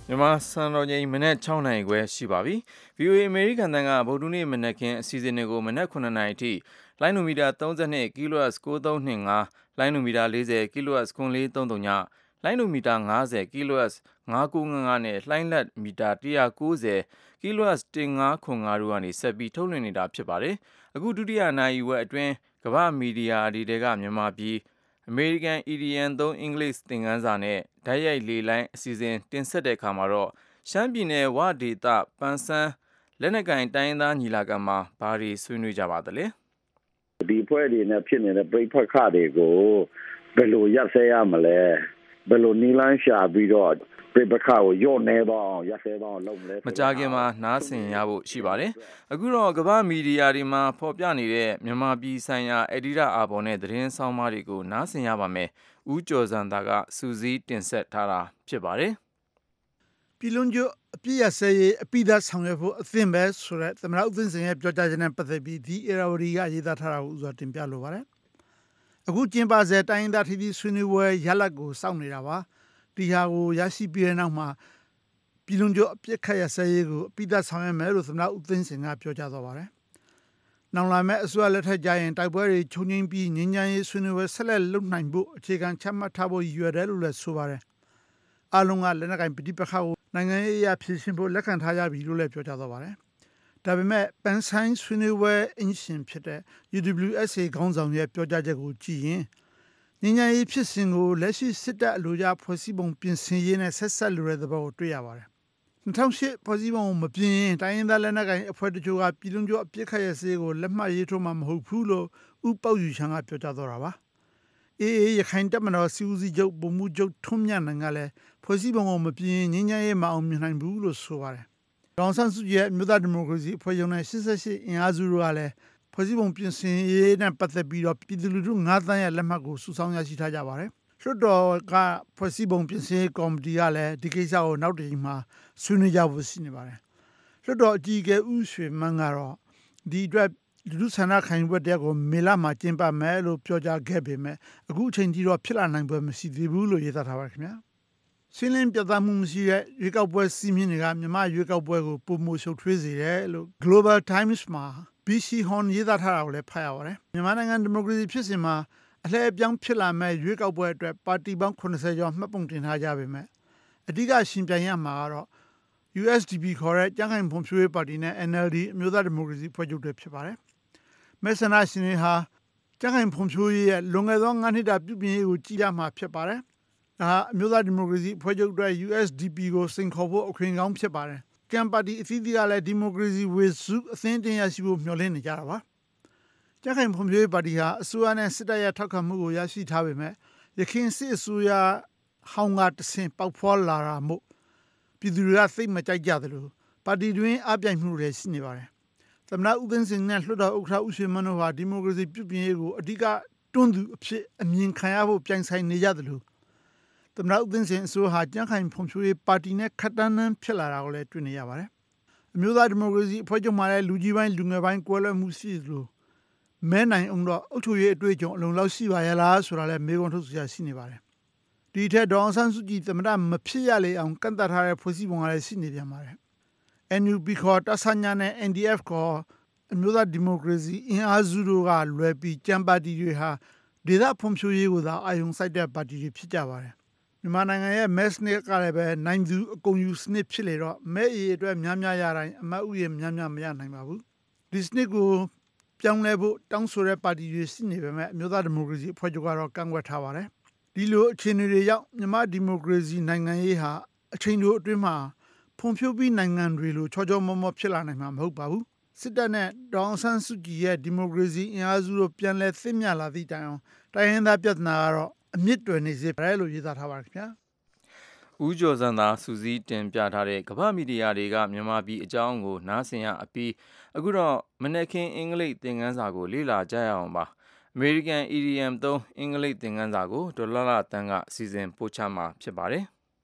မြန်မာစံတော်ချိန်မနက်၆နာရီခွဲရှိပါပြီ ဗွီအိုအေ အမေရိကန်တန်ကဗုဒ္ဓနေ့မနက်ခင်းအစီအစဉ်တွေကိုမနက်ခုနှစ်နာရီအထိလိုင်းနိုမီတာသုံး၂ kilohertz ၉၃၂၅ လိုင်းနိုမီတာ၄၀ kilohertz ၉၄၃၃ညလိုင်းနိုမီတာ၅၀ kilohertz ၅၉၅၅နဲ့လှိုင်းလက်မီတာ၁၉၀ kilohertz ၁၅၇၅တို့ကနေဆက်ပြီးထုတ်လွှင့်နေတာဖြစ်ပါတယ်အခုဒုတိယနာရီဝက်အတွင်းကမ္ဘာမီဒီယာတွေကမြန်မာပြည်American E D M သုံး English သင်ခန်းစာနဲ့ဓာတ်ရိုက်လေလိုင်းအစီအစဉ်တင်ဆက်တဲ့အခါမှာတော့ရှမ်းပြည်နယ်ဝဒေသပန်းစန်းလက်နက်ကင်တိုင်းသားညီလာခံမှာဘာတွေဆွေးနွေးကြပါသလဲဒီဖွဲ့တွေနဲ့ဖြစ်နေတဲ့ပြိပခါတွေကိုဘယ်လိုရပ်ဆဲရမလဲဘယ်လိုနီလန်းရှာပြီးတော့ပြိပခါကိုညှို့နေတော့ရပ်ဆဲတော့လုပ်မလဲမကြခင်မှာနားဆင်ရဖို့ရှိပါတယ်အခုတော့ကမ္ဘာမီဒီယာတွေမှာဖော်ပြနေတဲ့မြန်မာပြည်ဆိုင်ရာအက်ဒီတာအာဘော်နဲ့သတင်းဆောင်မတွေကိုနားဆင်ရပါမယ်ဦးကျော်စံသာကစူးစီးတင်ဆက်ထားတာဖြစ်ပါတယ်ပြည်လုံးကျွအပြည့်ရစရေးအပိသားဆောင်ရွက်ဖို့အသင့်ပဲဆိုတဲ့သမ္မတဦးသိန်းစိန်ရဲ့ပြောကြားချက်နဲ့ပတ်သက်ပြီးဒီအေရာဝတီကရေးသားထားတာကိုဥစွာတင်ပြလိုပါတယ်အခုကျင်းပစေတိုင်းသားထိပ်သီးဆွေးနွေးပွဲရလဒ်ကိုစောင့်နေတာပါဒီဟာကိုရရှိပြီးတဲ့နောက်မှာပြည်လုံးကျွအပြည့်ခတ်ရစရေးကိုအပိသားဆောင်ရွက်မယ်လို့သမ္မတဦးသိန်းစိန်ကပြောကြားသွားပါတယ်နောက်လာမယ့်အစိုးရလက်ထက်ကျရင်တိုက်ပွဲတွေချုပ်ငြိမ်းပြီးငြိမ်းချမ်းရေးဆွေးနွေးပွဲဆက်လက်လုပ်နိုင်ဖို့အခြေခံချမှတ်ထားဖို့ရည်ရွယ်တယ်လို့လည်းဆိုပါတယ်အလုံးကလက်နက်ကင်ပဋိပက္ခကိုနိုင်ငံရေးအရဖြေရှင်းဖို့လက်ခံထားကြပြီလို့လည်းပြောကြားသွားပါတယ်ဒါပေမဲ့ပန်ဆိုင်ဆွေးနွေးပွဲအင်ရှင်ဖြစ်တဲ့ U W S A ခေါင်းဆောင်ရဲ့ပြောကြားချက်ကိုကြည့်ရင်ငြိမ်းချမ်းရေးဖြစ်စဉ်ကိုလက်ရှိစစ်တပ်အလို့ရဖွဲ့စည်းပုံပြင်ဆင်ရေးနဲ့ဆက်ဆက်လိုတဲ့သဘောကိုတွေ့ရပါတယ်၂၀၀၈ဖွဲ့စည်းပုံမပြင်ရင်တိုင်းရင်းသားလက်နက်ကိုင်အဖွဲ့တချို့ကပြည်လုံးကျွအပြစ်ခတ်ရစေးကိုလက်မှတ်ရေးထိုးမှာမဟုတ်ဘူးလို့ဥပောက်ယူချန်ကပြောကြားသွားတာပါအေးအေးရခိုင်တပ်မတော်စီဦးစီးချုပ်ဗိုလ်မှူးချုပ်ထွန်းမြတ်နိုင်ကလည်းဖွဲ့စည်းပုံကိုမပြင်ငြိမ်းချမ်းရေးမအောင်မြင်နိုင်ဘူးလို့ဆိုပါတယ်ဒေါ်ဆန်းစုကြည်ရဲ့မြို့သားဒီမိုကရေစီအဖွဲ့ချုပ်နဲ့၈၈အင်အားစုတို့ကလည်းဖွဲ့စည်းပုံပြင်ဆင်ရေးနဲ့ပတ်သက်ပြီးတော့ပြည်သူလူထု၅သန်းရဲ့လက်မှတ်ကိုစုဆောင်းရရှိထားကြပါတယ်လွှတ်တော်ကဖွဲ့စည်းပုံပြင်ဆင်ရေးကော်မတီကလည်းဒီကိစ္စကိုနောက်တစ်ချိန်မှာဆွေးနွေးကြဖို့ရှိနေပါတယ်လွှတ်တော်အကြီးအကဲဦးရွှေမန်းကတော့ဒီအတွက်လူဆန္ဒခံယူပွဲတရက်ကိုမေလမှာကျင်းပမယ်လို့ပြောကြားခဲ့ပေမဲ့အခုအချိန်ကြီးတော့ဖြစ်လာနိုင်ပွဲမရှိသေးဘူးလို့ရေးသားထားပါခင်ဗျာရှင်းလင်းပြသမှုမရှိတဲ့ရွေးကောက်ပွဲစီးမြင်တွေကမြန်မာရွေးကောက်ပွဲကိုပုံမရှုပ်ထွေးစေတယ်လို့ Global Times မှာ B C Horn ရေးသားထားတာကိုလည်းဖတ်ရပါတယ်မြန်မာနိုင်ငံဒီမိုကရေစီဖြစ်စဉ်မှာအလှည့်အပြောင်းဖြစ်လာမဲ့ရွေးကောက်ပွဲအတွက်ပါတီပေါင်း၇၀ကျော်မှတ်ပုံတင်ထားကြပေမဲ့အဓိကရှင်ပြိုင်ရမှာကတော့ U S D P ခေါ်တဲ့ကြံ့ခိုင်ဖွံ့ဖြိုးရေးပါတီနဲ့ N L D အမျိုးသားဒီမိုကရေစီဖွဲ့ချုပ်တွေဖြစ်ပါတယ်မဲဆန္ဒရှင်တွေဟာကြံ့ခိုင်ဖွံ့ဖြိုးရေးရဲ့လွန်ခဲ့သော၅နှစ်တာပြုပြင်ရေးကိုကြည်ရမှာဖြစ်ပါတယ်ဒါဟာအမျိုးသားဒီမိုကရေစီဖွဲ့ချုပ်အတွက် U S D P ကိုစိန်ခေါ်ဖို့အခွင့်ကောင်းဖြစ်ပါတယ်ကမ်ပါတီအသီးသီးကလည်းဒီမိုကရေစီဝေစုအသင်းတင်ရရှိဖို့မျှော်လင့်နေကြတာပါကြံ့ခိုင်ဖွံ့ဖြိုးရေးပါတီဟာအစိုးရနဲ့စစ်တပ်ရဲ့ထောက်ခံမှုကိုရရှိထားပေမဲ့ရခိုင်စစ်အစိုးရဟောင်းကတဆင့်ပေါက်ဖွာလာတာမို့ပြည်သူတွေကသိမကြိုက်ကြသလိုပါတီတွင်အပြိုင်မှုတွေရှိနေပါတယ်သမ္မတဦးသိန်းစိန်နဲ့လွှတ်တော်ဥက္ကဋ္ဌဦးရွှေမန်းတို့ဟာဒီမိုကရေစီပြုပြင်ရေးကိုအဓိကတွန်းသူအဖြစ်အမြင်ခံရဖို့ပြိုင်ဆိုင်နေကြသလိုသမ္မတဦးသိန်းစိန်အစိုးရဟာကြံ့ခိုင်ဖွံ့ဖြိုးရေးပါတီနဲ့ခက်တန်းတန်းဖြစ်လာတာကိုလည်းတွေ့နေရပါတယ်အမျိုးသားဒီမိုကရေစီအဖွဲ့ချုပ်မှာလည်းလူကြီးပိုင်းလူငယ်ပိုင်းကွဲလွဲမှုရှိသလိုမဲနိုင်အောင်တော့အုပ်ချုပ်ရေးအတွေ့အကြုံအလုံလောက်ရှိပါရဲ့လားဆိုတာလည်းမေးခွန်းထုတ်စရာရှိနေပါတယ်ဒီထက်ဒေါအောင်ဆန်းစုကြည်သမ္မတမဖြစ်ရလေအောင်ကန့်သတ်ထားတဲ့ဖွဲ့စည်းပုံကလည်းရှိနေပြန်ပါတယ် N U P ခေါ်တဆညာနဲ့ N D F ခေါ်အမျိုးသားဒီမိုကရေစီအင်အားစုတို့ကလွယ်ပြီးကြံပါတီတွေဟာဒေသဖွံ့ဖြိုးရေးကိုသာအာရုံစိုက်တဲ့ပါတီတွေဖြစ်ကြပါတယ်မြန်မာနိုင်ငံရဲ့မဲစနစ်ကလည်းပဲနိုင်သူအကုန်ယူစနစ်ဖြစ်လေတော့မဲအရေးအတွက်များများရတိုင်းအမတ်ဥယျာဉ်များများမရနိုင်ပါဘူးဒီစနစ်ကိုပြောင်းလဲဖို့တောင်းဆိုတဲ့ပါတီတွေရှိနေပေမဲ့အမျိုးသားဒီမိုကရေစီအဖွဲ့ချုပ်ကတော့ကန့်ကွက်ထားပါတယ်ဒီလိုအခြေအနေတွေရောက်မြန်မာဒီမိုကရေစီနိုင်ငံရေးဟာအချိန်တိုအတွင်းမှာဖွံ့ဖြိုးပြီးနိုင်ငံတွေလိုချောချောမောမောဖြစ်လာနိုင်မှာမဟုတ်ပါဘူးစစ်တပ်နဲ့ဒေါအောင်ဆန်းစုကြည်ရဲ့ဒီမိုကရေစီအင်အားစုတို့ပြန်လဲသိမြလာသည့်တိုင်အောင်တိုင်းရင်းသားပြဿနာကတော့အမြင့်တွယ်နေစေပဲလို့ရေးသားထားပါခင်ဗျာဦးကျော်စံသာစူးစီးတင်ပြထားတဲ့ကမ္ဘာမီဒီယာတွေကမြန်မာပြည်အကြောင်းကိုနားဆင်ရအပြီးအခုတော့မနက်ခင်းအင်္ဂလိပ်သင်ခန်းစာကိုလေ့လာကြရအောင်ပါ American E D M သုံးအင်္ဂလိပ်သင်ခန်းစာကိုဒေါ်လာလာတန်းကစီစဉ်ပို့ချမှာဖြစ်ပါတယ်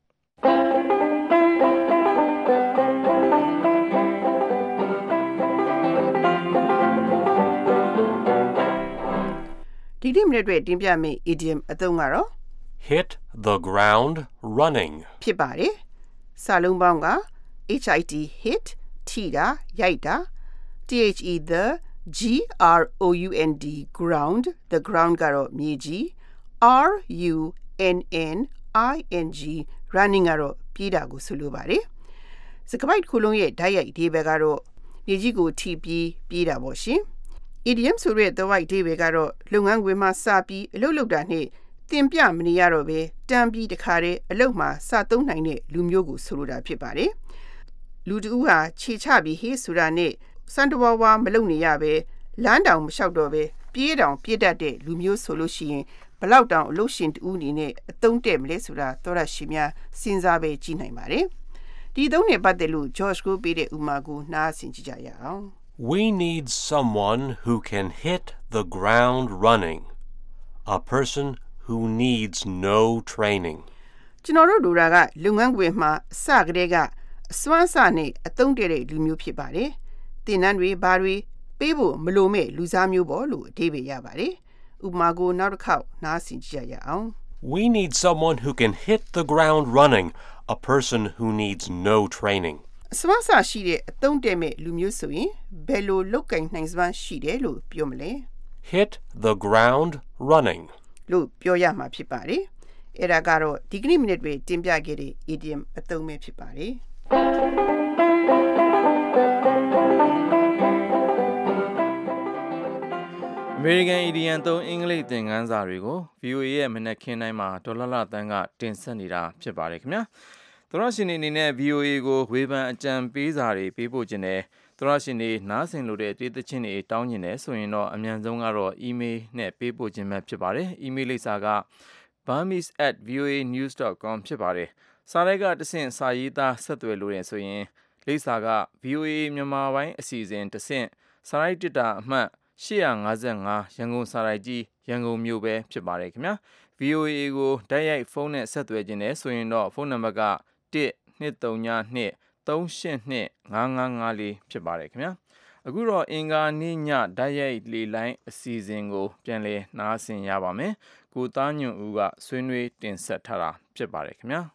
ဒီနေ့မိနစ်တွေတင်ပြမယ့် idiom အသုံးကတော့ hit the ground running ဖြစ်ပါတယ်စာလုံးပေါင်းက hit hit ထိတာရိုက်တာ the the g r o u n d ground the ground ကတော့မြေကြီး r u n n i n g running ကတော့ပြေးတာကိုဆိုလိုပါတယ်စကားပိုက်ခုလုံးရဲ့ဓာတ်ရိုက်အဓိပ္ပာယ်ကတော့မြေကြီးကိုထိပြီးပြေးတာပေါ့ရှင် idiom ဆိုတဲ့သွယ်ဝိုက်အဓိပ္ပာယ်ကတော့လုပ်ငန်းခွင်မှာစပြီးအလုပ်လုပ်တာနဲ့တင်ပြမနေရတော့ပဲတန်းပြီးတခါတည်းအလုပ်မှာစသုံးနိုင်တဲ့လူမျိုးကိုဆိုလိုတာဖြစ်ပါတယ်လူတူဟာခြေချပြီးဟေးဆိုတာနဲ့စံတဝါဝါမလုပ်နေရပဲလမ်းတောင်မလျှောက်တော့ပဲပြေးတောင်ပြေးတတ်တဲ့လူမျိုးဆိုလို့ရှိရင်ဘလောက်တောင်အလုပ်ရှင်တူအနေနဲ့အသုံးတဲ့မလဲဆိုတာသောရရှိများစဉ်းစားပဲကြည့်နိုင်ပါတယ်ဒီသုံးနဲ့ပတ်သက်လို့ George ကိုပေးတဲ့ဥမာကိုနားဆင်ကြည့်ကြရအောင် We need someone who can hit the ground running. A person who needs no training. ကျွန်တော်တို့လိုတာကလုပ်ငန်းခွင်မှာအစကတည်းကအစွမ်းအစနဲ့အသုံးတည့်တဲ့လူမျိုးဖြစ်ပါတယ်။သင်တန်းတွေဘာတွေပေးဖို့မလိုမဲ့လူစားမျိုးပေါ့လို့အဓိပ္ပာယ်ရပါတယ်။ဥပမာကိုနောက်တစ်ခေါက်နားဆင်ကြည့်ရအောင် We need someone who can hit the ground running. A person who needs no training. အစွမ်းအစရှိတဲ့အသုံးတည့်မဲ့လူမျိုးဆိုရင်ဘယ်လိုလုပ်ကင်နိုင်စွမ်းရှိတယ်လို့ပြောမလဲ Hit the ground running. လို့ပြောရမှာဖြစ်ပါတယ်။အဲ့ဒါကတော့ဒီကနေ့မိနစ်တွေတင်ပြခဲ့တဲ့ idiom အသုံးပဲဖြစ်ပါတယ်။ American Idiom သုံးအင်္ဂလိပ်သင်ခန်းစာတွေကို V O A ရဲ့မနက်ခင်းတိုင်းမှာဒေါ်လာလာတန်းကတင်ဆက်နေတာဖြစ်ပါတယ်ခင်ဗျာ။သောရရှင်တွေအနေနဲ့ V O A ကိုဝေဖန်အကြံပေးစာတွေပေးပို့ခြင်းနဲ့သောရရှင်တွေနားဆင်လို့တဲ့တေးသချင်းတွေတောင်းကျင်တယ်ဆိုရင်တော့အမြန်ဆုံးကတော့ email နဲ့ပေးပို့ခြင်းပဲဖြစ်ပါတယ်။ email လိပ်စာက burmese at v o a news dot com ဖြစ်ပါတယ်။စာရိုက်ကတဆင့်စာရေးသားဆက်သွယ်လို့ရင်ဆိုရင်လိပ်စာက V O A မြန်မာပိုင်းအစီအစဉ်တဆင့်စာရိုက်တစ်တာအမှတ်eight fifty-fiveရန်ကုန်စာရိုက်ကြီးရန်ကုန်မြို့ပဲဖြစ်ပါတယ်ခင်ဗျာ V O A ကိုတိုက်ရိုက်ဖုန်းနဲ့ဆက်သွယ်ခြင်းနဲ့ဆိုရင်တော့ဖုန်းနံပါတ်ကone two three two three eight two five five fourဖြစ်ပါတယ်ခင်ဗျာအခုတော့အင်္ဂါနေ့ညတိုက်ရိုက်လေလိုင်းအစီအစဉ်ကိုပြန်လည်နားဆင်ရပါမယ်ကိုသားညွန့်ဦးကဆွေးနွေးတင်ဆက်ထားတာဖြစ်ပါတယ်ခင်ဗျာ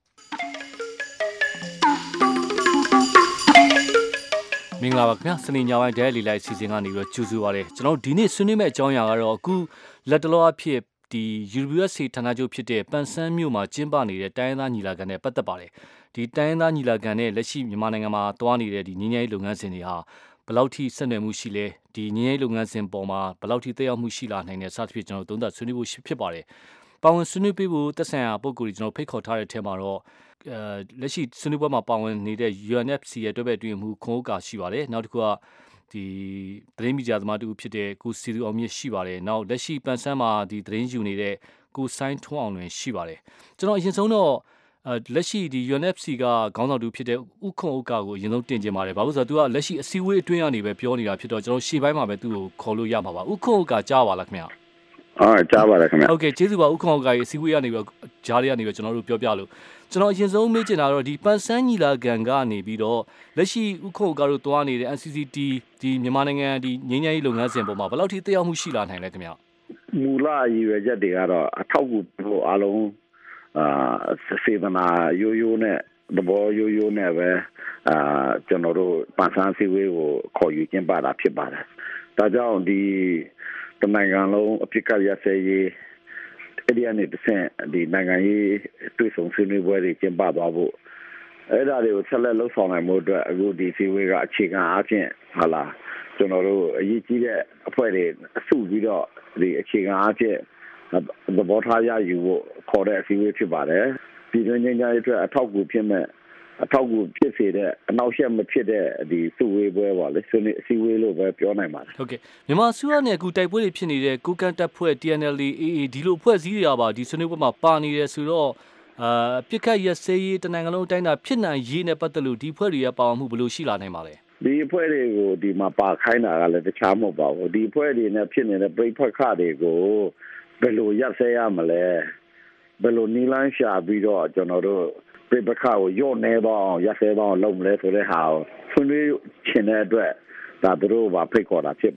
မင်္ဂလာပါခင်ဗျာစနေညပိုင်းဒဲလီလိုက်စီစဉ်ကနေပြီးတော့ကြိုဆိုပါရစေကျွန်တော်ဒီနေ့ဆွေးနွေးမယ့်အကြောင်းအရာကတော့အခုလက်တလောအဖြစ်ဒီ U W S C ဌာနချုပ်ဖြစ်တဲ့ပန်ဆန်းမြို့မှာကျင်းပနေတဲ့တိုင်းရင်းသားညီလာခံနဲ့ပတ်သက်ပါတယ်ဒီတိုင်းရင်းသားညီလာခံနဲ့လက်ရှိမြန်မာနိုင်ငံမှာတွားနေတဲ့ဒီငြိမ်းချမ်းရေးလုပ်ငန်းစဉ်တွေဟာဘယ်လောက်ထိဆက်နွယ်မှုရှိလဲဒီငြိမ်းချမ်းရေးလုပ်ငန်းစဉ်ပေါ်မှာဘယ်လောက်ထိသက်ရောက်မှုရှိလာနိုင်လဲစသဖြင့်ကျွန်တော်သုံးသပ်ဆွေးနွေးဖို့ဖြစ်ပါတယ်ပါဝင်ဆွေးနွေးပေးဖို့သက်ဆိုင်ရာပုဂ္ဂိုလ်တွေကျွန်တော်ဖိတ်ခေါ်ထားတဲ့အထက်မှာတော့အဲလက်ရှိဆွေးနွေးပွဲမှာပါဝင်နေတဲ့ U N F C ရဲ့တွဲဘက်အတွင်းမှုခွန်ဥက္ကာရှိပါတယ်နောက်တစ်ခုကဒီသတင်းမီဒီယာသမားတူဖြစ်တဲ့ကိုစီသူအောင်မြင့်ရှိပါတယ်နောက်လက်ရှိပန်ဆန်းမှာဒီသတင်းယူနေတဲ့ကိုဆိုင်းထွန်းအောင်လွင်ရှိပါတယ်ကျွန်တော်အရင်ဆုံးတော့အဲလက်ရှိဒီ U N F C ကခေါင်းဆောင်တူဖြစ်တဲ့ဥခွန်ဥက္ကာကိုအရင်ဆုံးတင်ကြပါတယ်ဘာလို့ဆိုတော့သူကလက်ရှိအစည်းအဝေးအတွင်းကနေပဲပြောနေတာဖြစ်တော့ကျွန်တော်ရှေ့ပိုင်းမှာပဲသူ့ကိုခေါ်လို့ရမှာပါဥခွန်ဥက္ကာကြားပါလားခင်ဗျာအာကြားပါတယ်ခင်ဗျာဟုတ်ကဲ့ကျေးဇူးပါဥက္ကဋ္ဌကြီးအစည်းအဝေးကနေပြီးတော့ဂျားလေးကနေပြီးကျွန်တော်တို့ပြောပြလို့ကျွန်တော်အရင်ဆုံးမေးချင်တာတော့ဒီပန်ဆန်းညီလာခံကနေပြီးတော့လက်ရှိဥက္ကဋ္ဌတို့တွားနေတဲ့ N C C T ဒီမြန်မာနိုင်ငံဒီငြိမ်းချမ်းရေးလုပ်ငန်းစဉ်ပေါ်မှာဘယ်လောက်ထိသက်ရောက်မှုရှိလာနိုင်လဲခင်ဗျာမူလရည်ရွယ်ချက်တွေကတော့အထောက်အကူဖို့အားလုံးအာစေတနာရိုးရိုးနဲ့သဘောရိုးရိုးနဲ့ပဲအာကျွန်တော်တို့ပန်ဆန်းစည်းဝေးကိုခေါ်ယူကျင်းပတာဖြစ်ပါတယ်ဒါကြောင့်ဒီတနိုင်ငံလုံးအဖြစ်ကရစရေးအဲ့ဒီအနေနဲ့ဒီနိုင်ငံရေးတွေ့ဆုံဆွေးနွေးပွဲတွေကျင်းပသွားဖို့အဲ့ဒါတွေကိုဆက်လက်လှုပ်ဆောင်နိုင်မှုအတွက်အခုဒီစည်းဝေးကအခြေခံအားဖြင့်ဟာလာကျွန်တော်တို့အရေးကြီးတဲ့အဖွဲ့တွေအစုပြီးတော့ဒီအခြေခံအားဖြင့်သဘောထားရယူဖို့ခေါ်တဲ့အစည်းအဝေးဖြစ်ပါတယ်ပြည်တွင်းငြိမ်းချမ်းရေးအတွက်အထောက်အကူဖြစ်မဲ့အထောက်အကူဖြစ်စေတဲ့အနောက်ရှက်မဖြစ်တဲ့ဒီစုဝေးပွဲပေါ့လေဆွေးနွေးအစည်းအဝေးလို့ပဲပြောနိုင်ပါတယ်ဟုတ်ကဲ့မြန်မာအစိုးရနဲ့အခုတိုက်ပွဲတွေဖြစ်နေတဲ့ကိုကန်တပ်ဖွဲ့ T N L A A A ဒီလိုအဖွဲ့အစည်းတွေကပါဒီဆွေးနွေးပွဲမှာပါနေတယ်ဆိုတော့အာပြစ်ခတ်ရစေးရေးတနိုင်ငံလုံးအတိုင်းအတာဖြစ်နိုင်ရေးနဲ့ပတ်သက်လို့ဒီအဖွဲ့တွေရဲ့ပါဝင်မှုဘယ်လိုရှိလာနိုင်ပါလဲဒီအဖွဲ့တွေကိုဒီမှာပါခိုင်းတာကလည်းတခြားမဟုတ်ပါဘူးဒီအဖွဲ့တွေနဲ့ဖြစ်နေတဲ့ပြိပခါတွေကိုဘယ်လိုရပ်စဲရမလဲဘယ်လိုနီလန်းရှာပြီးတော့ကျွန်တော်တို့ပြိပခါကိုညှို့နေတော့ရပ်စဲတော့လုပ်မလဲဆိုတဲ့ဟာကိုဆွေးနွေးချင်တဲ့အတွက်ဒါတို့ဘာဖိတ်ခေါ်တာဖြစ်ပါတယ်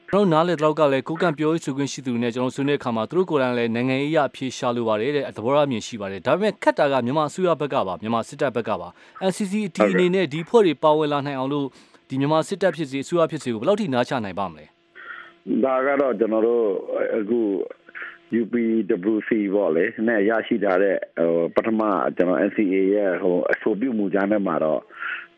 ကျွန်တော်နားလေတော့ကလည်းကိုကန့်ပြောရေးဆိုခွင့်ရှိသူနဲ့ကျွန်တော်ဆွေးနွေးခါမှာသူတို့ကိုယ်တိုင်လည်းနိုင်ငံရေးအဖြစ်ရှာလိုပါတယ်တဲ့သဘောထားမြင်ရှိပါတယ်ဒါပေမဲ့ခက်တာကမြန်မာအစိုးရဘက်ကပါမြန်မာစစ်တပ်ဘက်ကပါ N C C အတီအနေနဲ့ဒီဖွဲ့တွေပါဝင်လာနိုင်အောင်လို့ဒီမြန်မာစစ်တပ်ဖြစ်စီအစိုးရဖြစ်စီကိုဘယ်လောက်ထိနားချနိုင်ပါမလဲဒါကတော့ကျွန်တော်တို့အခု U P W C ပေါ့လေနဲ့ရရှိထားတဲ့ဟိုပထမကျွန်တော် N C A ရဲ့ဟိုအဆိုပြုမှုကြားထဲမှာတော့ဒီ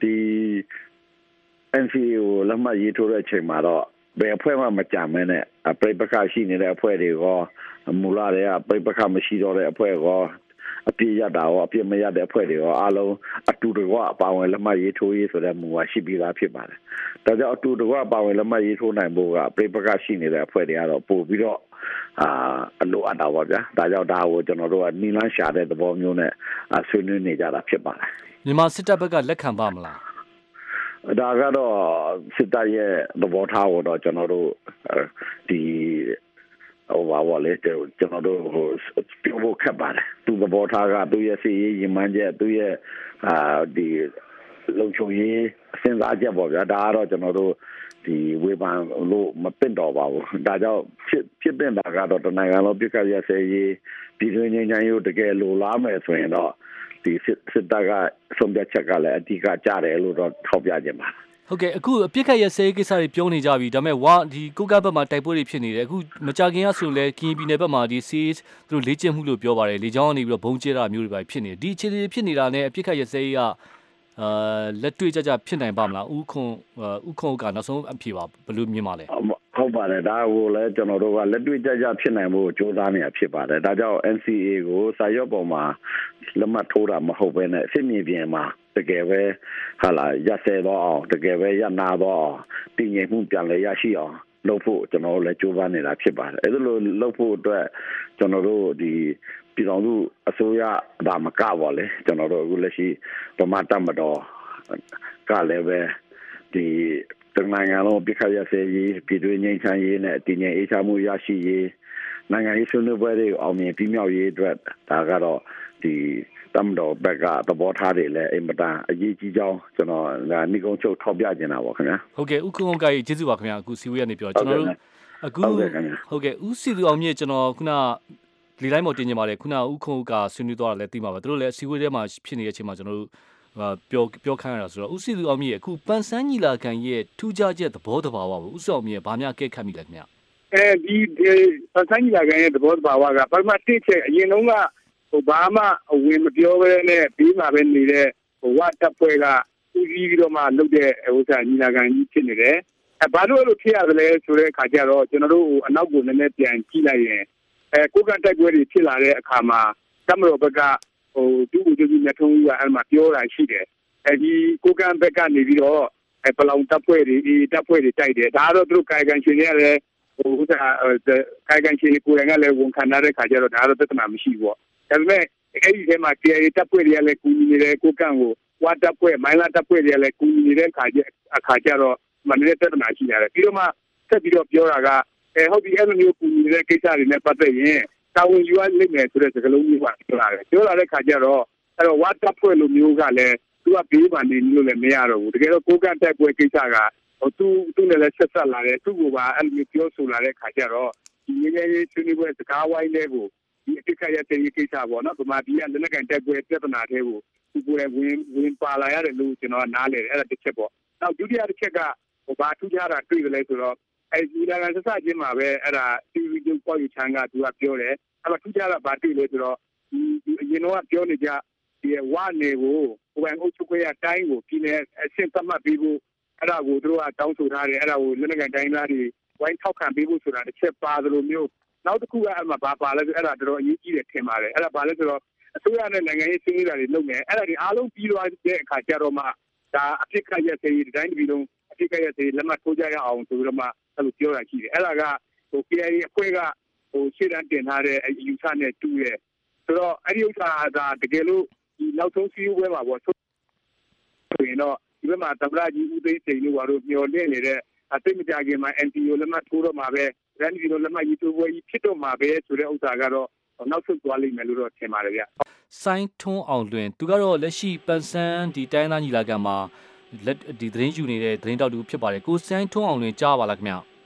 N C A ကိုလက်မှတ်ရေးထိုးတဲ့အချိန်မှာတော့ဘယ်အဖွဲ့မှမကြမ်းမဲနဲ့ပြိပခါရှိနေတဲ့အဖွဲ့တွေရောမူလာတွေကပြိပခါမရှိတော့တဲ့အဖွဲ့ရောအပြည့်ရတာရောအပြည့်မရတဲ့အဖွဲ့တွေရောအားလုံးအတူတကွအပါဝင်လက်မှတ်ရေးထိုးရေးဆိုတဲ့မူဝါရှိပြီးသားဖြစ်ပါတယ်။ဒါကြောင့်အတူတကွအပါဝင်လက်မှတ်ရေးထိုးနိုင်ဖို့ကပြိပခါရှိနေတဲ့အဖွဲ့တွေကတော့ပို့ပြီးတော့အာအလိုအပ်တာပါဗျာ။ဒါကြောင့်ဒါကိုကျွန်တော်တို့ကနီလန်းရှာတဲ့သဘောမျိုးနဲ့ဆွေးနွေးနေကြတာဖြစ်ပါတယ်။မြန်မာစစ်တပ်ဘက်ကလက်ခံပါမလား။ဒါကတော့စစ်တပ်ရဲ့သဘောထားကိုတော့ကျွန်တော်တို့ဒီဟိုပါပါလေကျွန်တော်တို့ဟိုပြောဖို့ခက်ပါတယ်သူသဘောထားကသူရဲ့စီရေးရင်မှန်းချက်သူရဲ့အာဒီလုံခြုံရေးစဉ်းစားချက်ပေါ့ဗျာဒါကတော့ကျွန်တော်တို့ဒီဝေဖန်လို့မပင့်တော်ပါဘူးဒါကြောင့်ဖြစ်ဖြစ်တဲ့တာကတော့တနိုင်ငံလုံးပြစ်ခတ်ရစေရေးပြည်တွင်းငြိမ်းချမ်းရေးတကယ်လိုလားမယ်ဆိုရင်တော့ဒီစစ်တပ်ကဆုံးဖြတ်ချက်ကလည်းအဓိကကြတယ်လို့တော့ထောက်ပြခြင်းပါဟုတ်ကဲ့အခုအပြစ်ခတ်ရစဲကိစ္စတွေပြောနေကြပြီဒါပေမဲ့ဝါဒီကိုကဘက်မှာတိုက်ပွဲတွေဖြစ်နေတယ်အခုမကြခင်ကဆိုလဲကင်းပြည်နယ်ဘက်မှာဒီ C H သူတို့လေ့ကျင့်မှုလို့ပြောပါတယ်လေကြောင်းကနေပြီးတော့ဘုံကျဲတာမျိုးတွေပဲဖြစ်နေဒီအခြေအနေဖြစ်နေတာနဲ့အပြစ်ခတ်ရစဲကအာလက်တွေ့ကြကြဖြစ်နိုင်ပါမလားဥခွန်ဥခွန်ကနောက်ဆုံးအဖြစ်ပါဘယ်လိုမြင်ပါလဲဟုတ်ပါတယ်ဒါကိုလည်းကျွန်တော်တို့ကလက်တွေ့ကြကြဖြစ်နိုင်ဖို့ကြိုးစားနေတာဖြစ်ပါတယ်ဒါကြောင့် N C A ကိုစာရွက်ပေါ်မှာလက်မှတ်ထိုးတာမဟုတ်ဘဲနဲ့စစ်မြေပြင်မှာတကယ်ပဲဟာလာရစဲတော့အောင်တကယ်ပဲရနာတော့တည်ငြိမ်မှုပြန်လဲရရှိအောင်လုပ်ဖို့ကျွန်တော်တို့လည်းကြိုးပမ်းနေတာဖြစ်ပါတယ်အဲဒါလိုလုပ်ဖို့အတွက်ကျွန်တော်တို့ဒီပြည်တော်စုအစိုးရဒါမကပါလေကျွန်တော်တို့အခုလက်ရှိဗမာတပ်မတော်ကလည်းပဲဒီတနိုင်ငံလုံးပြခရစေးရေးပြည်တွင်းငြိမ်းချမ်းရေးနဲ့တည်ငြိမ်အေးချမ်းမှုရရှိရေးနိုင်ငံရေးဆွေးနွေးပွဲတွေအောင်မြင်ပြီးမြောက်ရေးအတွက်ဒါကတော့ဒီတမ်တော်ဘက်ကသဘောထားတွေလည်းအင်မတန်အရေးကြီးကြောင်းကျွန်တော်ညီကုန်းချုပ်ထောက်ပြနေတာပါခင်ဗျာဟုတ်ကဲ့ဥက္ကုံကကြီးကျေးဇူးပါခင်ဗျာအခုစီဝေးကနေပြောကျွန်တော်တို့အခုဟုတ်ကဲ့ဥစီလူအောင်မြင့်ကျွန်တော်ခုနလေတိုင်းပေါ်တင်နေပါတယ်ခုနဥက္ကုံကဆွေးနွေးသွားတာလည်းသိမှာပါသူတို့လည်းစီဝေးထဲမှာဖြစ်နေတဲ့အချိန်မှာကျွန်တော်တို့ပြောပြောခန့်ရတာဆိုတော့ဥစီလူအောင်မြင့်အခုပန်ဆန်းညီလာခံရဲ့ထူးခြားချက်သဘောတဘာဝကိုဥစောအောင်မြင့်ဗာများကဲခတ်မိလဲခင်ဗျာအဲဒီပန်ဆန်းညီလာခံရဲ့သဘောတဘာဝကပထမတစ်ချက်အရင်လုံးကဟိုဘာမှအဝင်မပြောဘဲနဲ့ပြီးမှပဲနေတဲ့ဟိုဝတ်တပ်ဖွဲ့ကဦးစီးပြီးတော့မှလုပ်တဲ့ဟိုစာညီလာခံကြီးဖြစ်နေတယ်အဲဘာလို့လို့ဖြစ်ရသလဲဆိုတဲ့အခါကျတော့ကျွန်တော်တို့အနောက်ကိုနည်းနည်းပြန်ကြည့်လိုက်ရင်အဲကိုကတိုက်ပွဲတွေဖြစ်လာတဲ့အခါမှာတမတော်ဘက်ကဟိုသူ့ကိုကြည့်နေထုံးကအဲ့မှာပြောတာရှိတယ်အဲဒီကိုကဘက်ကနေပြီးတော့အဲပလောင်တပ်ဖွဲ့တွေတပ်ဖွဲ့တွေတိုက်တယ်ဒါတော့သူတို့ကာယကံရှင်တွေလည်းဟိုဥစ္စာကာယကံရှင်ကိုယ်တိုင်ကလည်းဝန်ခံတဲ့အခါကျတော့ဒါတော့သက်သာမရှိဘူးပေါ့ဒါပေမဲ့အဲ့ဒီထဲမှာကျေရီတပ်ဖွဲ့တွေကလည်းကူညီနေတယ်ကိုကန့်ကိုဝါတပ်ဖွဲ့မိုင်းလာတပ်ဖွဲ့တွေကလည်းကူညီနေတဲ့အခါကျအခါကျတော့မနေ့တက်တာရှိရတယ်ပြီးတော့မှဆက်ပြီးတော့ပြောတာကအဲဟုတ်ပြီအဲ့လိုမျိုးကူညီနေတဲ့ကိစ္စတွေနဲ့ပတ်သက်ရင်တာဝန်ယူရလိမ့်မယ်ဆိုတဲ့စကားလုံးမျိုးပါပြောလာတယ်ပြောလာတဲ့အခါကျတော့အဲ့တော့ဝါတပ်ဖွဲ့လိုမျိုးကလည်းသူကဘေးမှာနေလို့လည်းမရတော့ဘူးတကယ်တော့ကိုကန့်တိုက်ပွဲကိစ္စကဟိုသူသူနဲ့လည်းဆက်ဆက်လာတယ်သူ့ကိုပါအဲ့လိုမျိုးပြောဆိုလာတဲ့အခါကျတော့ဒီငယ်ငယ်ဆွေးနွေးပွဲစကားဝိုင်းလေးကိုဒီအဖြစ်ခရတဲ့ကိစ္စပေါ့နော်ဗမာပြည်ကလက်နက်ကန်တက်ပွဲပြဿနာတွေကိုဒီကိုယ်ဝင်ဝင်ပါလာရတယ်လို့ကျွန်တော်နားလေတယ်အဲ့ဒါတစ်ချက်ပေါ့နောက်ဒုတိယတစ်ချက်ကဟိုဘာထူးခြားတာတွေ့ကြလဲဆိုတော့အဲဒီလာကန်စစချင်းမှာပဲအဲ့ဒါတီဗီကျုပ်ပေါ်ယူချမ်းကသူကပြောတယ်အဲ့ဒါထူးခြားတာဘာတွေ့လဲဆိုတော့ဒီအရင်တော့ပြောနေကြဒီဝါနေကိုဟိုဘန်အုပ်ချုပ်ခွင့်ရတိုင်းကိုပြည်နယ်အဆင့်သတ်မှတ်ပြီးဖို့အဲ့ဒါကိုသူတို့ကတောင်းဆိုထားတယ်အဲ့ဒါကိုလက်နက်ကန်တိုင်းသားတွေဝိုင်းထောက်ခံပေးဖို့ဆိုတာတစ်ချက်ပါသလိုမျိုးနောက်တစ်ခုကအဲ့မှာဘာပါလဲဆိုအဲ့ဒါတော်တော်အရေးကြီးတယ်ထင်ပါတယ်အဲ့ဒါဘာလဲဆိုတော့အစိုးရနဲ့နိုင်ငံရေးဆွေးနွေးတာတွေလုပ်နေအဲ့ဒါဒီအားလုံးပြီးသွားတဲ့အခါကျတော့မှဒါအဖြစ်ခရတဲ့ဒီတိုင်းပြည်လုံးအဖြစ်ခရတဲ့လက်မှတ်ထိုးကြရအောင်ဆိုတော့မှအဲ့လိုပြောတာရှိတယ်အဲ့ဒါကဟို K I A အဖွဲ့ကဟိုရှေ့တန်းတင်ထားတဲ့အယူဆနဲ့တူတယ်ဆိုတော့အဲ့ဒီဥစ္စာကတကယ်လို့ဒီနောက်ဆုံးစီးပွားမှာပေါ့ဆိုရင်တော့ဒီဘက်မှာသမ္မတကြီးဦးသိန်းစိန်တို့ကတော့မျှော်လင့်နေတဲ့အသိမကြခင်မှာ N P O လက်မှတ်ထိုးတော့မှာပဲရန်ဒီလိုလက်မှတ်ရေးထိုးပွဲကြီးဖြစ်တော့မှာပဲဆိုတဲ့ဥစ္စာကတော့နောက်ဆုတ်သွားလိမ့်မယ်လို့တော့ထင်ပါတယ်ဗျ။စိုင်းထွန်းအောင်လွင်သူကတော့လက်ရှိပန်ဆန်းဒီတိုင်းသားညီလာခံမှာလက်ဒီသတင်းယူနေတဲ့သတင်းတောက်တူဖြစ်ပါတယ်ကိုစိုင်းထွန်းအောင်လွင်ကြားပါလားခင်ဗျာ။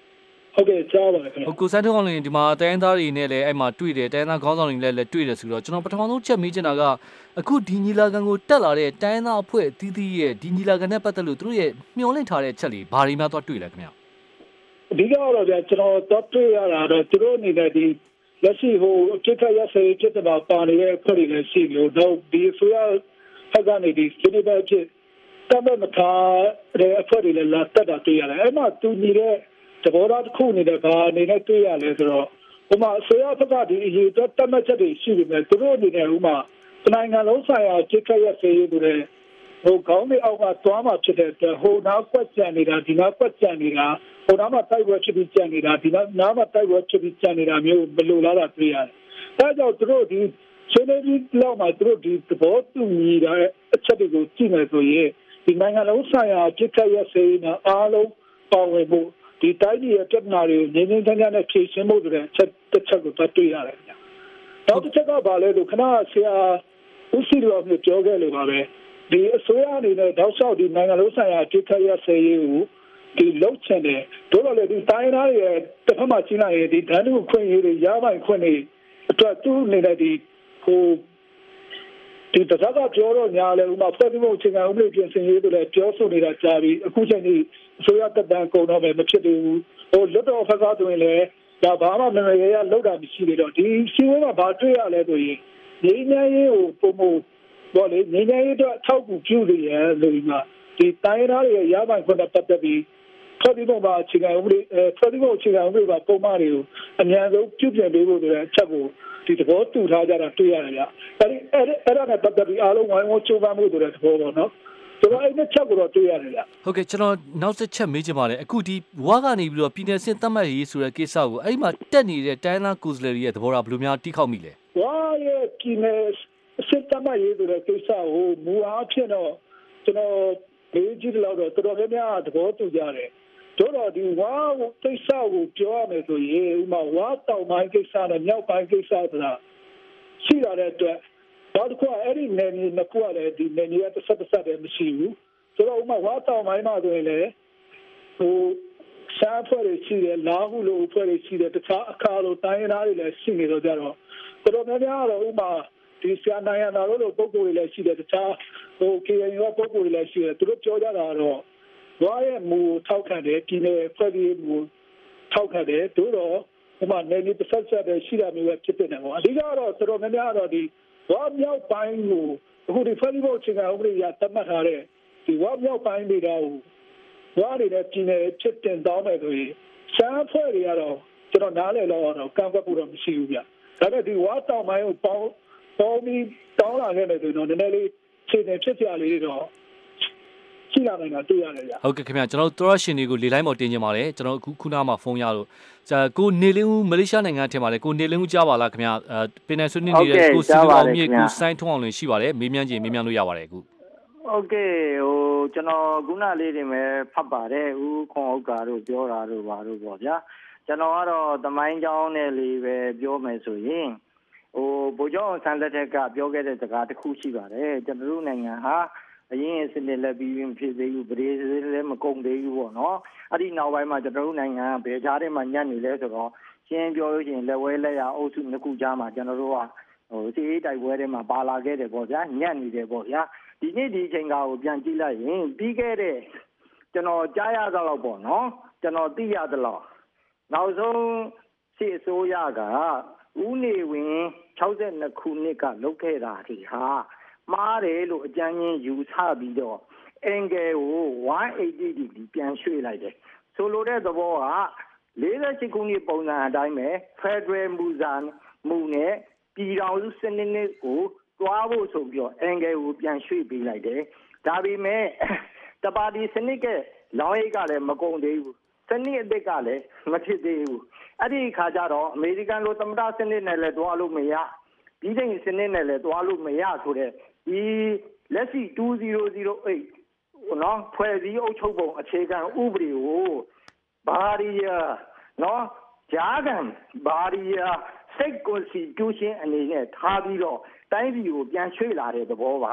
ဟုတ်ကဲ့ကြားပါတယ်ခင်ဗျာဟိုကိုစန်းထွန်းအောင်လင်းဒီမှာတိုင်းသားတွေနဲ့လည်းအဲ့မှာတွေ့တယ်တိုင်းသားခေါင်းဆောင်တွေနဲ့လည်းတွေ့တယ်ဆိုတော့ကျွန်တော်ပထမဆုံးချက်မေးချင်တာကအခုဒီညီလာခံကိုတက်လာတဲ့တိုင်းသားအဖွဲ့အသီးသီးရဲ့ဒီညီလာခံနဲ့ပတ်သက်လို့သူတို့ရဲ့မျှော်လင့်ထားတဲ့ချက်လေးဘာတွေများသွားတွေ့လဲခင်ဗျာအဓိကတော့ဗျာကျွန်တော်တော့တွေ့ရတာတော့သူတို့အနေနဲ့ဒီလက်ရှိဟိုအဖြစ်ခရဆေးဖြစ်တဲ့ပါနေတဲ့အဖွဲ့တွေလည်းရှိလို့တော့ဒီဆိုရဟကနေဒီစနေပါဖြစ်တမမထားတဲ့အဖွဲ့တွေလည်းလာတက်တာတွေ့ရတယ်အဲ့မှာသူညီတဲ့တဘောသားတစ်ခုနေတဲ့ဘာအနေနဲ့တွေ့ရလဲဆိုတော့ဟိုမှာဆိုရဖက်ကဒီအရေးတော့တတ်မှတ်ချက်တွေရှိနေတယ်သူတို့အနေနဲ့ဟိုမှာနိုင်ငံလုံးဆိုင်ရာจิตခရဆေးတွေတဲ့ဟိုကောင်းတဲ့အောက်ကသွားမှဖြစ်တဲ့ဟိုနားကွက်ကြံနေတာဒီနားကွက်ကြံနေတာဟိုနားမှာတိုက်ပွဲဖြစ်ပြီးကြံနေတာဒီနားနားမှာတိုက်ပွဲဖြစ်ပြီးကြံနေတာမျိုးဘယ်လိုလာတာတွေ့ရတယ်အဲကြောင့်သူတို့ဒီဆွေးနွေးပြီးလောက်မှသူတို့ဒီသဘောတူညီတဲ့အချက်တွေကိုကြည့်မယ်ဆိုရင်ဒီနိုင်ငံလုံးဆိုင်ရာจิตခရဆေးနဲ့အားလုံးပါဝင်ဖို့ဒီတိုင်းပြည်ရဲ့ပြဿနာတွေကိုငြိမ်းငြိမ်းချမ်းချမ်းနဲ့ဖြေရှင်းဖို့ဆိုတဲ့ချက်တစ်ချက်ကိုတွေ့ရတယ်ခင်ဗျာ။နောက်တစ်ချက်ကဘာလဲလို့ခဏဆရာဦးစီတော်မျိုးပြောခဲ့လို့ပါပဲဒီအစိုးရအနေနဲ့တောက်လျှောက်ဒီနိုင်ငံလုံးဆိုင်ရာတစ်ခါရဆေးရေးကိုဒီလုံချင်တယ်တို့တော့လေဒီတိုင်းသားရဲ့တစ်ဖက်မှာကြီးလိုက်ရင်ဒီဒန်းတူခွင့်ရေးတွေရပိုင်ခွင့်တွေအတွက်သူ့အနေနဲ့ဒီဟိုဒီတစားကပြောတော့ညာလဲဥမာဖွဲ့ပြီးမှချိန်ကဥပဒေပြင်ဆင်ရေးတို့လည်းပြောဆိုနေတာကြားပြီးအခုချိန်ကြီးအစိုးရတပ်တန်းကုန်တော့ပဲမဖြစ်သေးဘူးဟိုလွတ်တော်ဖက်ကဆိုရင်လည်းဒါဘာမှမမရရလောက်တာမရှိသေးတော့ဒီစီဝဲမှာဘာတွေ့ရလဲဆိုရင်ငြိမ်းချမ်းရေးကိုပုံမဘောလေငြိမ်းချမ်းရေးတော့ထောက်ကူပြုနေရလို့ဒီမှာဒီတိုင်းသားတွေရပိုင်ခွင့်ပတ်သက်ပြီးဖွဲ့ပြီးမှချိန်ကဥပဒေဖွဲ့ပြီးမှချိန်ကဥပဒေကပုံမှန်တွေကိုအများဆုံးပြုပြင်ပေးဖို့ဆိုတဲ့အချက်ကိုဒီသဘောတူထားကြတာတွေ့ရတယ်ဗျအဲဒီအဲ့ဒါနဲ့ပတ်သက်ပြီးအားလုံးဝိုင်းဝန်းချိုးပမ်းမှုဆိုတဲ့သဘောပေါ့နော်ဆိုတော့အဲ့ဒီချက်ကိုတော့တွေ့ရတယ်ဗျဟုတ်ကဲ့ကျွန်တော်နောက်တစ်ချက်မေးချင်ပါတယ်အခုဒီဝါကနေပြီးတော့ပြည်နယ်စင်သတ်မှတ်ရေးဆိုတဲ့ကိစ္စကိုအဲ့ဒီမှာတက်နေတဲ့တိုင်းသားကိုယ်စားလှယ်ရဲ့သဘောထားဘယ်လိုများတိခောက်မိလဲဝါရဲ့ပြည်နယ်စင်သတ်မှတ်ရေးဆိုတဲ့ကိစ္စကိုမူအားဖြင့်တော့ကျွန်တော်လေ့ကြည့်လို့တော့တော်တော်များများသဘောတူကြတယ်တို့တော့ဒီဝါကိုကိစ္စကိုပြောရမယ်ဆိုရင်ဥမာဝါတောင်ပိုင်းကိစ္စနဲ့မြောက်ပိုင်းကိစ္စဆိုတာရှိရတဲ့အတွက်တော့ဒီကွာအဲ့ဒီနယ်မြေနှစ်ခုကလည်းဒီနယ်မြေကတစ်ဆက်တစ်ဆက်တည်းမရှိဘူးဆိုတော့ဥမာဝါတောင်ပိုင်းမှာဆိုရင်လည်းဟိုရှားဖွဲ့တွေရှိတယ်လာဟုလို့ဖွဲ့တွေရှိတယ်တခြားအခါလိုတိုင်းရင်းသားတွေလည်းရှိနေတော့ကြတော့တော်တော်များများတော့ဥမာဒီဆရာနိုင်ရနာတို့လိုပုံကိုယ်တွေလည်းရှိတယ်တခြားဟို ကေ အန် ယူ ပုံကိုယ်တွေလည်းရှိတယ်သူတို့ပြောကြတာတော့ဝါရဲ့မူထောက်ခံတယ်ပြည်နယ်ဖွဲ့ပြီးမူထောက်ခံတယ်တို့တော့ဥမာနယ်မြေတစ်ဆက်ဆက်တည်းရှိတာမျိုးပဲဖြစ်တဲ့ပေါ့အဓိကတော့တော်တော်များများတော့ဒီဝါမြောက်ပိုင်းကိုအခုဒီဖွဲ့ပြီးဖို့ချိန်ကဥပဒေရတတ်မှတ်ထားတဲ့ဒီဝါမြောက်ပိုင်းတွေကဝါတွေနဲ့ပြည်နယ်ဖြစ်တင်တောင်းမယ်ဆိုရင်ရှားဖွဲ့တွေကတော့ကျွန်တော်နားလည်တော့တော့ကန့်ကွက်ဖို့တော့မရှိဘူးဗျဒါပေမဲ့ဒီဝါတောင်ပိုင်းကိုပေါင်းပေါင်းပြီးတောင်းလာခဲ့တယ်ဆိုတော့နည်းနည်းလေးချိန်နေဖြစ်ကြလေးတွေတော့ရှိလာနိုင်တာတွေ့ရတယ်ဗျဟုတ်ကဲ့ခင်ဗျကျွန်တော်တို့ရှင်တွေကိုလေလိုင်းပေါ်တင်ကြပါတယ်ကျွန်တော်အခုခုနမှဖုန်းရလို့ဇာကိုနေလင်းဦးမလေးရှားနိုင်ငံထဲမှာလေကိုနေလင်းဦးကြားပါလားခင်ဗျအဲပင်နယ်ဆွေးနွေးနေတဲ့ကိုစီအောင်မြေကိုစိုင်းထွန်းအောင်လင်းရှိပါတယ်မေးမြန်းခြင်းမေးမြန်းလို့ရပါတယ်အခုဟုတ်ကဲ့ဟိုကျွန်တော်ခုနလေးတွေပဲဖတ်ပါတယ်ဦးခွန်ဥက္ကာတို့ပြောတာတို့ပါတို့ပေါ့ဗျာကျွန်တော်ကတော့သမိုင်းကြောင်းနဲ့လေးပဲပြောမယ်ဆိုရင်ဟိုဗိုလ်ချုပ်အောင်ဆန်းလက်ထက်ကပြောခဲ့တဲ့စကားတစ်ခုရှိပါတယ်ကျွန်တော်တို့နိုင်ငံဟာအရင်စနစ်လက်ပြီးဖြစ်သေးဘူးဗရေလည်းမကုန်သေးဘူးပေါ့နော်အဲ့ဒီနောက်ပိုင်းမှာကျွန်တော်တို့နိုင်ငံကဘယ်ကြားထဲမှာညံ့နေလဲဆိုတော့ရှင်းပြောလို့ရှိရင်လက်ဝဲလက်ရအုပ်စုနှစ်ခုကြားမှာကျွန်တော်တို့ကဟိုစီးရေးတိုက်ပွဲတွေမှာပါလာခဲ့တယ်ပေါ့ဗျာညံ့နေတယ်ပေါ့ဗျာဒီနေ့ဒီအချိန်ကာကိုပြန်ကြည့်လိုက်ရင်ပြီးခဲ့တဲ့ကျွန်တော်ကြားရသလောက်ပေါ့နော်ကျွန်တော်သိရသလောက်နောက်ဆုံးစစ်အစိုးရကဦးနေဝင်း၆၂ခုနှစ်ကလုပ်ခဲ့တာဒီဟာမားတယ်လို့အကြမ်းချင်းယူဆပြီးတော့အင်ဂယ်ကိုone eighty degree ပြန်ရွှေ့လိုက်တယ်ဆိုလိုတဲ့သဘောက၄၈ခုနှစ်ပုံစံအတိုင်းပဲ Federal မူစံမူနဲ့ပြည်ထောင်စုစနစ်နဲ့ကိုတွားဖို့ဆိုပြီးတော့အင်ဂယ်ကိုပြန်ရွှေ့ပေးလိုက်တယ်ဒါပေမဲ့တပါတီစနစ်ကလောင်းရိပ်ကလည်းမကုန်သေးဘူးစနစ်အသစ်ကလည်းမဖြစ်သေးဘူးအဲ့ဒီခါကျတော့အမေရိကန်လိုသမ္မတစနစ်နဲ့လည်းတွားလို့မရပြည်ထောင်စုစနစ်နဲ့လည်းတွားလို့မရဆိုတဲ့ဒီလက်ရှိtwo thousand eightနော်ဖွဲ့စည်းအုပ်ချုပ်ပုံအခြေခံဥပဒေကိုဘာရီယာနော်ဂျာကန်ဘာရီယာ State Constitution အနေနဲ့ထားပြီးတော့တိုင်းပြည်ကိုပြန်ရွှေ့လာတဲ့သဘောပါ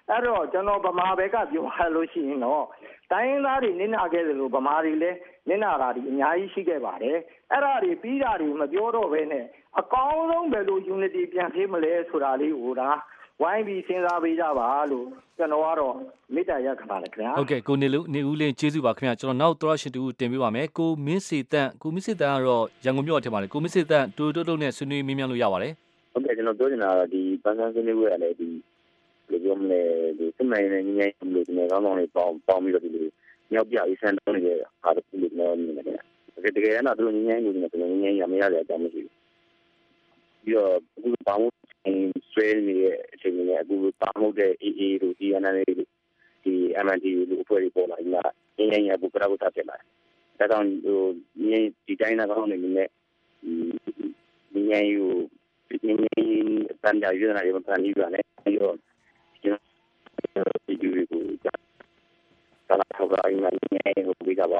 အဲ့တော့ကျွန်တော်ဗမာဘက်ကပြောရလို့ရှိရင်တော့တိုင်းရင်းသားတွေနစ်နာခဲ့တယ်လို့ဗမာတွေလည်းနစ်နာတာဒီအများကြီးရှိခဲ့ပါတယ်အဲ့ဒါတွေပြီးတာတွေမပြောတော့ဘဲနဲ့အကောင်းဆုံးပဲလို့ unity ပြန်ဖြစ်မလဲဆိုတာလေးကိုဒါဝိုင်းပြီးစဉ်းစားပေးကြပါလို့ကျွန်တော်ကတော့မေတ္တာရပ်ခံပါတယ်ခင်ဗျာဟုတ်ကဲ့ကိုနေလူနေဦးလင်းကျေးဇူးပါခင်ဗျာကျွန်တော်နောက်သောရှင်တူတင်ပေးပါမယ်ကိုမင်းစီတန့်ကိုမင်းစီတန့်ကတော့ရန်ကုန်မြို့ထင်ပါတယ်ကိုမင်းစီတန့်တူတူတုတ်နဲ့ဆွေးနွေးမေးမြန်းလို့ရပါတယ်ဟုတ်ကဲ့ကျွန်တော်ပြောချင်တာကဒီပန်းစမ်းဆွေးနွေးပွဲကလည်းဒီဒီပြောမလဲဒီစမိုင်းနဲ့ညီညီလို့ဒီနေ့ကောင်းကောင်းလေးပေါင်းပေါင်းပြီးတော့ဒီလိုမြောက်ပြအေးဆန်းတောင်းနေတဲ့အားတစ်ခုလို့ပြောနေတယ်တကယ်တကယ်တော့သူညီညီလို့နေတယ်ညီညီရမရတဲ့အကြောင်းမရှိဘူးပြီးတော့အခုပေါင်းဆွေးနေတဲ့အချိန်နဲ့အခုပေါင်းတဲ့ အေးအေးတို့ ဒီ အန် အန် အေး တို့ဒီ အမ် အန် တီ တို့အဖွဲ့တွေပေါ်လာရင်ညီညီရပူကရာကိုတက်လာတယ်ဒါကြောင့်ဟိုညီဒီတိုင်းနာကောင်းနေနေနဲ့ညီညီကိုဒီညီတန်ကြရနေတယ်မတန်ကြီးရတယ်ပြီးတော့ဒီဒီကိုဒါလာထောက်ရိုင်းနေနေဟိုပြီးတော့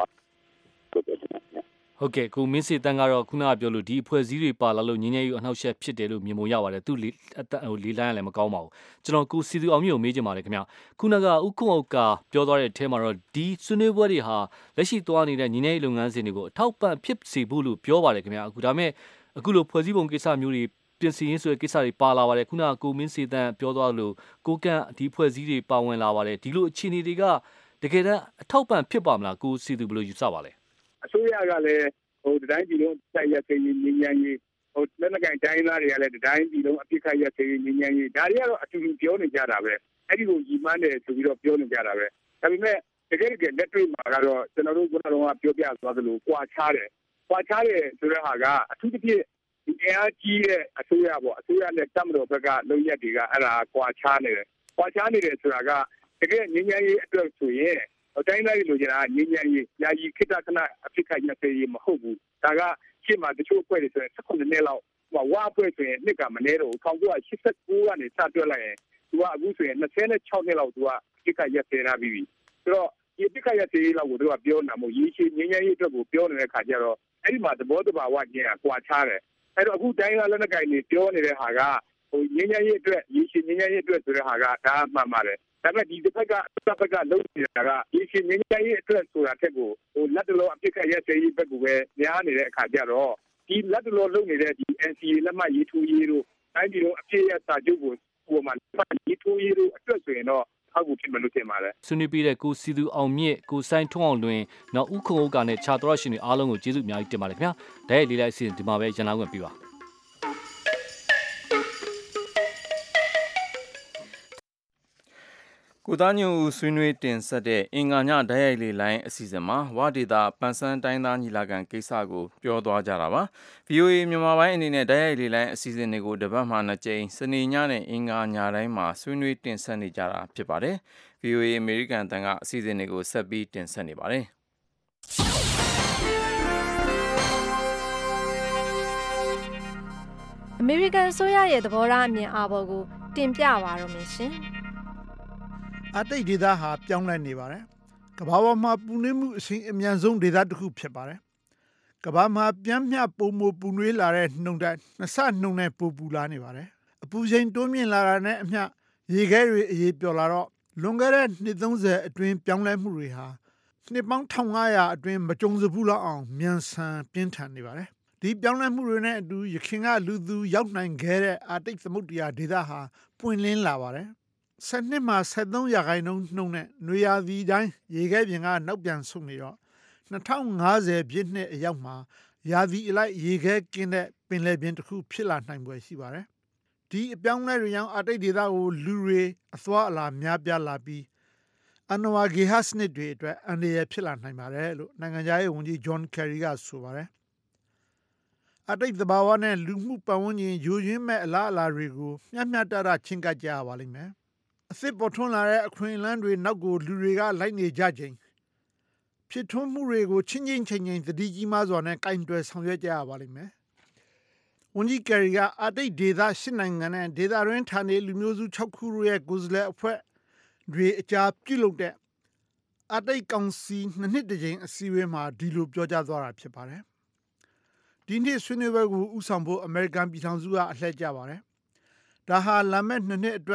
ဟုတ်ကဲ့ကိုမင်းစီတန်းကတော့ခုနကပြောလို့ဒီအဖွဲ့အစည်းတွေပါလာလို့ငင်းငယ်ယူအနှောက်အယှက်ဖြစ်တယ်လို့မြင်ပုံရပါတယ်သူဟိုလေးလိုင်းရလည်းမကောင်းပါဘူးကျွန်တော်ကိုစီသူအောင်မျိုးမေးချင်ပါတယ်ခင်ဗျခုနကဥက္ကုံဥက္ကာပြောသွားတဲ့အထဲမှာတော့ဒီဆွေးနွေးပွဲတွေဟာလက်ရှိသွားနေတဲ့ငင်းငယ်လုပ်ငန်းစဉ်တွေကိုအထောက်ပံ့ဖြစ်စေဖို့လို့ပြောပါတယ်ခင်ဗျအခုဒါမဲ့အခုလိုဖွဲ့စည်းပုံကိစ္စမျိုးတွေပြင်ဆင်ရေးဆိုတဲ့ကိစ္စတွေပါလာပါတယ်ခုနကကိုမင်းစီတန်းပြောသွားလို့ကိုကန့်ဒီဖွဲ့စည်းတွေပါဝင်လာပါတယ်ဒီလိုအခြေအနေတွေကတကယ်တမ်းအထောက်ပံ့ဖြစ်ပါမလားကိုစီသူဘယ်လိုယူဆပါလဲအစိုးရကလည်းဟိုတိုင်းပြည်လုံးတိုက်ရသေးရင်ငញ្ញမ်းရေးဟိုလက်နက်ကိုင်တိုင်းသားတွေကလည်းတိုင်းပြည်လုံးအပြစ်ခတ်ရသေးရင်ငញ្ញမ်းရေးဒါတွေကတော့အတူတူပြောနေကြတာပဲအဲ့ဒီကိုညီမနဲ့ဆိုပြီးတော့ပြောနေကြတာပဲဒါပေမဲ့တကယ်တကယ်လက်တွေ့မှာကတော့ကျွန်တော်တို့ကတော့ပြောပြသွားသလိုကွာခြားတယ်ကွာခြားတယ်ဆိုတဲ့ဟာကအထူးသဖြင့်ဒီအားကြီးတဲ့အစိုးရပေါ့အစိုးရနဲ့တပ်မတော်ဘက်ကလုံရက်တွေကအဲ့ဒါကွာခြားနေတယ်ကွာခြားနေတယ်ဆိုတာကတကယ်ငញ្ញမ်းရေးအတွက်ဆိုရင်အတိုင်းလိုက်လို့ကျတာငញ្ញမ်းရေးယာယီခိတ္တခဏအဖြစ်ခိုက်ရသေးရေးမဟုတ်ဘူးဒါကရှင်းမှာတချို့အဖွဲ့တွေဆိုရင်၁၉နှစ်လောက်ဟိုဝါအဖွဲ့ဆိုရင်နှစ်ကမနေတော့၁၉၈၉ကနေစတွက်လိုက်ရင်သူကအခုဆိုရင်၂၆နှစ်လောက်သူကခိတ္တရသေးတာပြီးပြီဆိုတော့ဒီခိတ္တရသေးလောက်ကိုသူကပြောနေတာမဟုတ်ရေရှည်ငញ្ញမ်းရေးအတွက်ကိုပြောနေတဲ့ခါကျတော့အဲ့ဒီမှာသဘောတဘာဝကျင်းကွာခြားတယ်အဲ့တော့အခုတိုင်းကလက်နက်ကိုင်တွေပြောနေတဲ့ဟာကဟိုငញ្ញမ်းရေးအတွက်ရေရှည်ငញ្ញမ်းရေးအတွက်ဆိုတဲ့ဟာကဒါမှန်ပါတယ်ဒါပေမဲ့ဒီတစ်ဖက်ကတစ်ဖက်ကလုံးနေတာကရေရှည်ငញ្ញမ်းရေးအတွက်ဆိုတာထက်ကိုဟိုလက်တလောအပြစ်ခတ်ရစေရေးဘက်ကိုပဲများနေတဲ့အခါကျတော့ဒီလက်တလောလုံးနေတဲ့ဒီ အန် စီ အေ လက်မှတ်ရေးထိုးရေးတို့တိုင်းပြည်လုံးအပြည့်ရစာချုပ်ကိုဟိုမှာလက်မှတ်ရေးထိုးရေးတို့အတွက်ဆိုရင်တော့အောက်ကိုဖြစ်မလို့တင်ပါတယ်ဆွေးနွေးပြီးတဲ့ကိုစီသူအောင်မြင့်ကိုဆိုင်ထွန်းအောင်လွင်နောက်ဥခုံဥက္ကာနဲ့ခြာတော်ရှင်တွေအားလုံးကိုကျေးဇူးအများကြီးတင်ပါတယ်ခင်ဗျာဒါရဲ့လေးလိုက်အစီအစဉ်ဒီမှာပဲရန်လာခွင့်ပြုပါကိုသားညိုဆွေးနွေးတင်ဆက်တဲ့အင်္ဂါညဓာတ်ရိုက်လေးလိုင်းအစီအစဉ်မှာဝါဒေတာပန်ဆန်းတိုင်းသားညီလာခံကိစ္စကိုပြောသွားကြတာပါ ဗွီအိုအေ မြန်မာပိုင်းအနေနဲ့ဓာတ်ရိုက်လေးလိုင်းအစီအစဉ်တွေကိုတပတ်မှနှစ်ကြိမ်စနေညနဲ့အင်္ဂါညတိုင်းမှာဆွေးနွေးတင်ဆက်နေကြတာဖြစ်ပါတယ် ဗွီအိုအေ အမေရိကန်တန်ကအစီအစဉ်တွေကိုဆက်ပြီးတင်ဆက်နေပါတယ်အမေရိကန်အစိုးရရဲ့သဘောထားအမြင်အာဘော်ကိုတင်ပြပါရမရှင်အတိတ်ဒေသဟာပြောင်းလဲနေပါတယ်။ကမ္ဘာပေါ်မှာပူနွေးမှုအရှိန်အမြန်ဆုံးဒေသတစ်ခုဖြစ်ပါတယ်။ကမ္ဘာမှာပြင်းပြပုံမပူနွေးလာတဲ့နှုံတက်နှစ်ဆနှုံနဲ့ပူပူလာနေပါတယ်။အပူချိန်တိုးမြင့်လာတာနဲ့အမျှရေခဲတွေအေးပျော်လာတော့လွန်ခဲ့တဲ့နှစ်သုံးဆယ်အတွင်းပြောင်းလဲမှုတွေဟာနှစ်ပေါင်း၁၅၀၀အတွင်းမကြုံစဘူးလောက်အောင်မြန်ဆန်ပြင်းထန်နေပါတယ်။ဒီပြောင်းလဲမှုတွေနဲ့အတူရခင်ကလူသူရောက်နိုင်ခဲ့တဲ့အာတိတ်သမုဒ္ဒရာဒေသဟာပွင့်လင်းလာပါတယ်။ဆယ်နှစ်မှာဆယ်သုံးရာခိုင်နှုန်းနှုန်းနဲ့နွေရာသီတိုင်းရေခဲပြင်ကနောက်ပြန်ဆုတ်နေတော့၂၀၅၀ပြည့်နှစ်အရောက်မှာရာသီအလိုက်ရေခဲကင်းတဲ့ပင်လယ်ပြင်တစ်ခုဖြစ်လာနိုင်ပွဲရှိပါတယ်။ဒီအပြောင်းလဲတွေကြောင့်အာတိတ်ဒေသကိုလူတွေအသွားအလာများပြားလာပြီးအနဝဂေဟစနစ်တွေအတွက်အန္တရာယ်ဖြစ်လာနိုင်ပါတယ်လို့နိုင်ငံခြားရေးဝန်ကြီးဂျွန်ကယ်ရီကဆိုပါတယ်။အာတိတ်သဘာဝနဲ့လူမှုပတ်ဝန်းကျင်ယိုယွင်းမဲ့အလားအလာတွေကိုမျှမျှတတချင်းကပ်ကြရပါလိမ့်မယ်။အသစ်ပေါ်ထွန်းလာတဲ့အခွင့်အလမ်းတွေနောက်ကိုလူတွေကလိုက်နေကြချိန်ဖြစ်ထွန်းမှုတွေကိုချင်းချင်းချင်းချင်းသတိကြီးမားစွာနဲ့ကင်တွယ်ဆောင်ရွက်ကြရပါလိမ့်မယ်။ဝန်ကြီးကယ်ရီကအာတိတ်ဒေသရှစ်နိုင်ငံနဲ့ဒေသရင်းဌာနေလူမျိုးစု၆ခုရဲ့ကိုယ်စားလှယ်အဖွဲ့တွေအကြားပြုလုပ်တဲ့အာတိတ်ကောင်စီနှစ်နှစ်တစ်ကြိမ်အစည်းအဝေးမှာဒီလိုပြောကြားသွားတာဖြစ်ပါတယ်။ဒီနှစ်ဆွေးနွေးပွဲကိုဥဆောင်ဖို့အမေရိကန်ပြည်ထောင်စုကအလှည့်ကျပါတယ်။ဒါဟာလာမယ့်နှစ်နှစ်အတွက်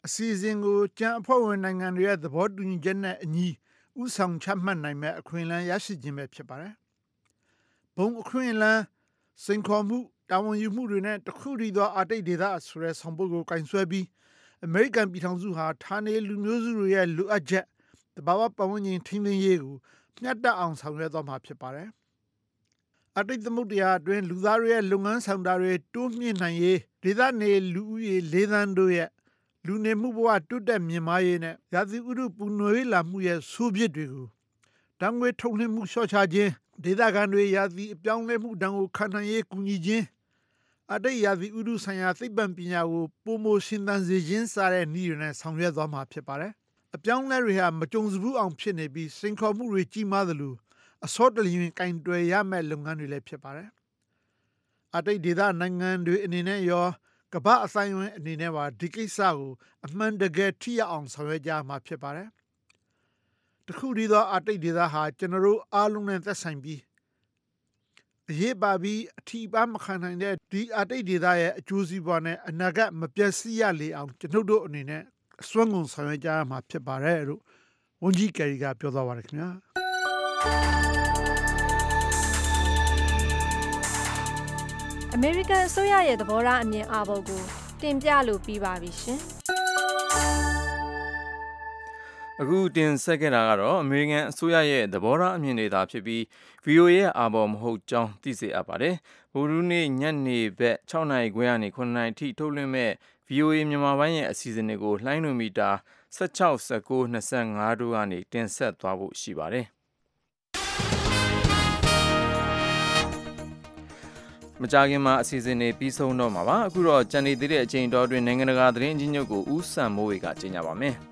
အစီအစဉ်ကိုကြံအဖွဲ့ဝင်နိုင်ငံတွေရဲ့သဘောတူညီချက်နဲ့အညီဥဆောင်ချမှတ်နိုင်မဲ့အခွင့်အလမ်းရရှိခြင်းပဲဖြစ်ပါတယ်။ဘုံအခွင့်အလမ်းစိန်ခေါ်မှုတာဝန်ယူမှုတွေနဲ့တခုတည်းသောအာတိတ်ဒေသဆိုတဲ့ဆောင်ပုဒ်ကိုကင်ဆယ်ပြီးအမေရိကန်ပြည်ထောင်စုဟာဌာနေလူမျိုးစုတွေရဲ့လိုအပ်ချက်တဘာဝပတ်ဝန်းကျင်ထိန်းသိမ်းရေးကိုမျှတအောင်ဆောင်ရွက်သွားမှာဖြစ်ပါတယ်။အာတိတ်သမုဒ္ဒရာအတွင်းလူသားတွေရဲ့လုပ်ငန်းဆောင်တာတွေတိုးမြင့်နိုင်ရေးဒေသနေလူဦးရေလေးသန်းတို့ရဲ့လူနေမှုဘဝတိုးတက်မြင့်မားရေးနဲ့ရာသီဥတုပူနွေးလာမှုရဲ့ဆိုးပြစ်တွေကိုတံငွေထုတ်လွှင့်မှုလျှော့ချခြင်းဒေသခံတွေရာသီအပြောင်းလဲမှုတံကိုခံနိုင်ရေးကူညီခြင်းအတိတ်ရာသီဥတုဆိုင်ရာသိပ္ပံပညာကိုပုံမရှင်းသန်စေခြင်းစတဲ့နည်းတွေနဲ့ဆောင်ရွက်သွားမှာဖြစ်ပါတယ်။အပြောင်းလဲတွေဟာမကြုံစဘူးအောင်ဖြစ်နေပြီးစိန်ခေါ်မှုတွေကြီးမားသလိုအစောတလျင်ကင်တွယ်ရမယ့်လုပ်ငန်းတွေလည်းဖြစ်ပါတယ်။အတိတ်ဒေသနိုင်ငံတွေအနေနဲ့ရောကမ္ဘာအဆိုင်အဝန်အနေနဲ့ပါဒီကိစ္စကိုအမှန်တကယ်ထိရအောင်ဆောင်ရွက်ကြမှာဖြစ်ပါတယ်။တခုတည်းသောအတိတ်ဒေသဟာကျွန်တော်တို့အားလုံးနဲ့သက်ဆိုင်ပြီးအရေးပါပြီးအထီးပါမခံနိုင်တဲ့ဒီအတိတ်ဒေသရဲ့အကျိုးစီးပွားနဲ့အနာဂတ်မပျက်စီးရလေအောင်ကျွန်ုပ်တို့အနေနဲ့အစွမ်းကုန်ဆောင်ရွက်ကြရမှာဖြစ်ပါတယ်လို့ဝန်ကြီးကယ်ရီကပြောသွားပါတယ်ခင်ဗျာအမေရိကန်အစိုးရရဲ့သဘောထားအမြင်အာဘော်ကိုတင်ပြလို့ပြီးပါပြီရှင်အခုတင်ဆက်ခဲ့တာကတော့အမေရိကန်အစိုးရရဲ့သဘောထားအမြင်တွေသာဖြစ်ပြီး ဗီအိုအေ ရဲ့အာဘော်မဟုတ်ကြောင်းသိစေအပ်ပါတယ်။ဗုဒ္ဓဟူးနေ့ညနေဘက်၆နာရီခွဲကနေ၇နာရီထိထုတ်လွှင့်မဲ့ ဗီအိုအေ မြန်မာပိုင်းရဲ့အစီအစဉ်တွေကိုလှိုင်းနိုမီတာ၁၆ ၁၉ ၂၅တို့ကနေတင်ဆက်သွားဖို့ရှိပါတယ်။မကြခင်မှာအစီအစဉ်တွေပြီးဆုံးတော့မှာပါအခုတော့ကြံနေသေးတဲ့အချိန်တော်အတွင်းနိုင်ငံတကာသတင်းအကြီးညွတ်ကိုဦးစံမိုးဝေကကြေညာပါမယ်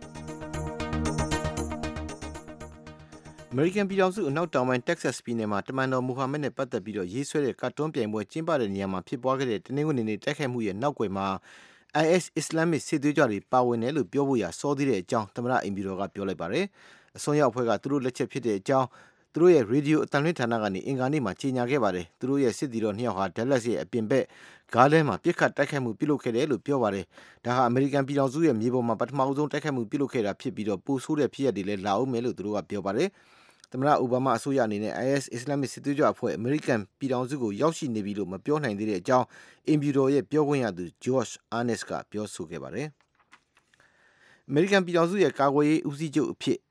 အမေရိကန်ပြည်ထောင်စုအနောက်တောင်ပိုင်းတက္ကဆက်ပြည်နယ်မှာတမန်တော်မူဟာမက်နဲ့ပတ်သက်ပြီးတော့ရေးဆွဲတဲ့ကာတွန်းပြိုင်ပွဲကျင်းပတဲ့နေရာမှာဖြစ်ပွားခဲ့တဲ့တနင်္ဂနွေနေ့တိုက်ခိုက်မှုရဲ့နောက်ကွယ်မှာ အိုင်အက်စ် Islamic စစ်သွေးကြွတွေပါဝင်တယ်လို့ပြောဖို့ရစောသေးတဲ့အကြောင်းသမ္မတအိမ်ဖြူတော်ကပြောလိုက်ပါတယ်။အစွန်းရောက်အဖွဲ့ကသူတို့လက်ချက်ဖြစ်တဲ့အကြောင်းသူတို့ရဲ့ရေဒီယိုအသံလွှင့်ဌာနကနေအင်္ဂါနေ့မှာကြေညာခဲ့ပါတယ်။သူတို့ရဲ့စစ်သည်တော်နှစ်ယောက်ဟာဒက်လက်စ်ရဲ့အပြင်ဘက်ဂါးလဲမှာပြစ်ခတ်တိုက်ခိုက်မှုပြုလုပ်ခဲ့တယ်လို့ပြောပါတယ်။ဒါဟာအမေရိကန်ပြည်ထောင်စုရဲ့မြေပေါ်မှာပထမဆုံးတိုက်ခိုက်မှုပြုလုပ်ခဲ့တာဖြစ်ပြီးတော့ပိုဆိုးတဲ့ဖြစ်ရပ်တွေလည်းလာအောင်မယ်လို့သူတို့ကပြောပါတယ်။သမ္မတအိုဘားမားအစိုးရအနေနဲ့ အိုင်အက်စ် Islamic စစ်သွေးကြွအဖွဲ့အမေရိကန်ပြည်ထောင်စုကိုရောက်ရှိနေပြီလို့မပြောနိုင်သေးတဲ့အကြောင်းအိမ်ဖြူတော်ရဲ့ပြောခွင့်ရသူ Josh Earnest ကပြောဆိုခဲ့ပါတယ်။အမေရိကန်ပြည်ထောင်စုရဲ့ကာကွယ်ရေးဦးစီးချုပ်အဖြစ်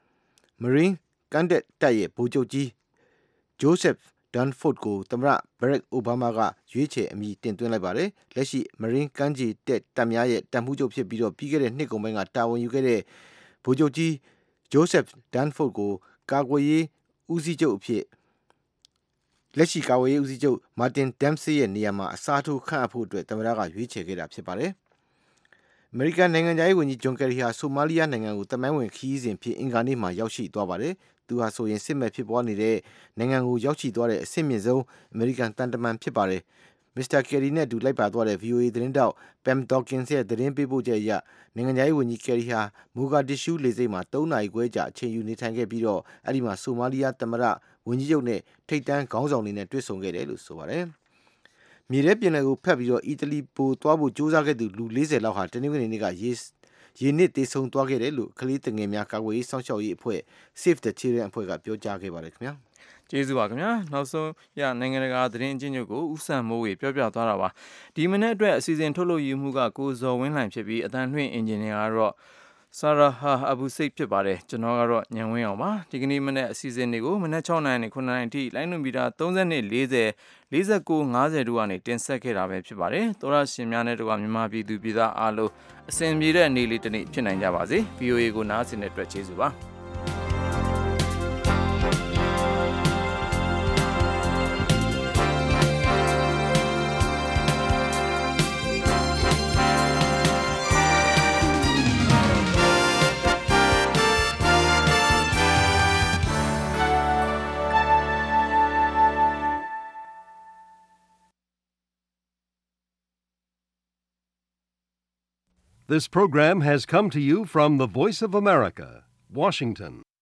Marine ကန်တက်တပ်ရဲ့ဗိုလ်ချုပ်ကြီး Joseph Dunford ကိုသမ္မတ Barack Obama ကရွေးချယ်အမည်တင်သွင်းလိုက်ပါတယ်။လက်ရှိ Marine ကမ်းခြေတပ်တပ်များရဲ့တပ်မှူးချုပ်ဖြစ်ပြီးတော့ပြီးခဲ့တဲ့နှစ်ကုန်ပိုင်းကတာဝန်ယူခဲ့တဲ့ဗိုလ်ချုပ်ကြီး Joseph Dunford ကိုကာကွယ်ရေးဦးစီးချုပ်အဖြစ်လက်ရှိကာကွယ်ရေးဦးစီးချုပ် Martin Dempsey ရဲ့နေရာမှာအစားထိုးခန့်အပ်ဖို့အတွက်သမ္မတကရွေးချယ်ခဲ့တာဖြစ်ပါတယ်။အမေရိကန်နိုင်ငံသားရေးဝန်ကြီးဂျွန်ကယ်ရီဟာဆိုမာလီယာနိုင်ငံကိုတမိုင်းဝင်ခီးစဉ်ဖြစ်အင်္ဂါနေ့မှာရောက်ရှိသွားပါတယ်။သူဟာဆိုရင်စစ်မဲ့ဖြစ်ပွားနေတဲ့နိုင်ငံကိုရောက်ရှိသွားတဲ့အဆင့်မြင့်ဆုံးအမေရိကန်တန်တမန်ဖြစ်ပါတယ်။မစ္စတာကယ်ရီနဲ့အတူလိုက်ပါသွားတဲ့ ဗီအိုအေ သတင်းတောက် Pam Dawkins ရဲ့သတင်းပေးပို့ချက်အရနိုင်ငံသားရေးဝန်ကြီးကယ်ရီဟာမူဂါဒစ်ရှူးလေဆိပ်မှာ၃နာရီခွဲကြာအချိန်ယူနေထိုင်ခဲ့ပြီးတော့အဲ့ဒီမှာဆိုမာလီယာသမ္မတဝန်ကြီးချုပ်နဲ့ထိပ်တန်းခေါင်းဆောင်တွေနဲ့တွေ့ဆုံခဲ့တယ်လို့ဆိုပါတယ်။မြေထဲပြင်လယ်ကိုဖက်ပြီးတော့အီတလီပိုသွားဖို့ကြိုးစားခဲ့သူလူ၄၀လောက်ဟာတနင်္ဂနွေနေ့ကရေရေနစ်တေဆုံသွားခဲ့တယ်လို့ကလေးတငယ်များကာကွယ်ရေးစောင့်ရှောက်ရေးအဖွဲ့ Save the Children အဖွဲ့ကပြောကြားခဲ့ပါတယ်ခင်ဗျာ။ကျေးဇူးပါခင်ဗျာနောက်ဆုံးရနိုင်ငံတကာသတင်းအကျဉ်းချုပ်ကိုဦးစံမိုးဝေပြောပြသွားတာပါဒီမနေ့အတွက်အစီအစဉ်ထုတ်လုပ်ယူမှုကကိုဇော်ဝင်းလှိုင်ဖြစ်ပြီးအတန်လွှင့်အင်ဂျင်နီယာကတော့ဆာရာဟာအဘူစိတ်ဖြစ်ပါတယ်ကျွန်တော်ကတော့ညံဝင်းအောင်ပါဒီကနေ့မနေ့အစီအစဉ်တွေကိုမနေ့၆နာရီနဲ့9နာရီထိလိုင်းနိုမီတာ၃၂ ၄၀ ၄၉ ၅၀တို့ကနေတင်ဆက်ခဲ့တာပဲဖြစ်ပါတယ်သောရရှင်များနဲ့တို့ကမြန်မာပြည်သူပြည်သားအားလုံးအစဉ်ပြေတဲ့နေ့လေးတစ်နေ့ဖြစ်နိုင်ကြပါစေ ဗီအိုအေ ကိုနားဆင်တဲ့အတွက်ကျေးဇူးပါ This program has come to you from the Voice of America, Washington.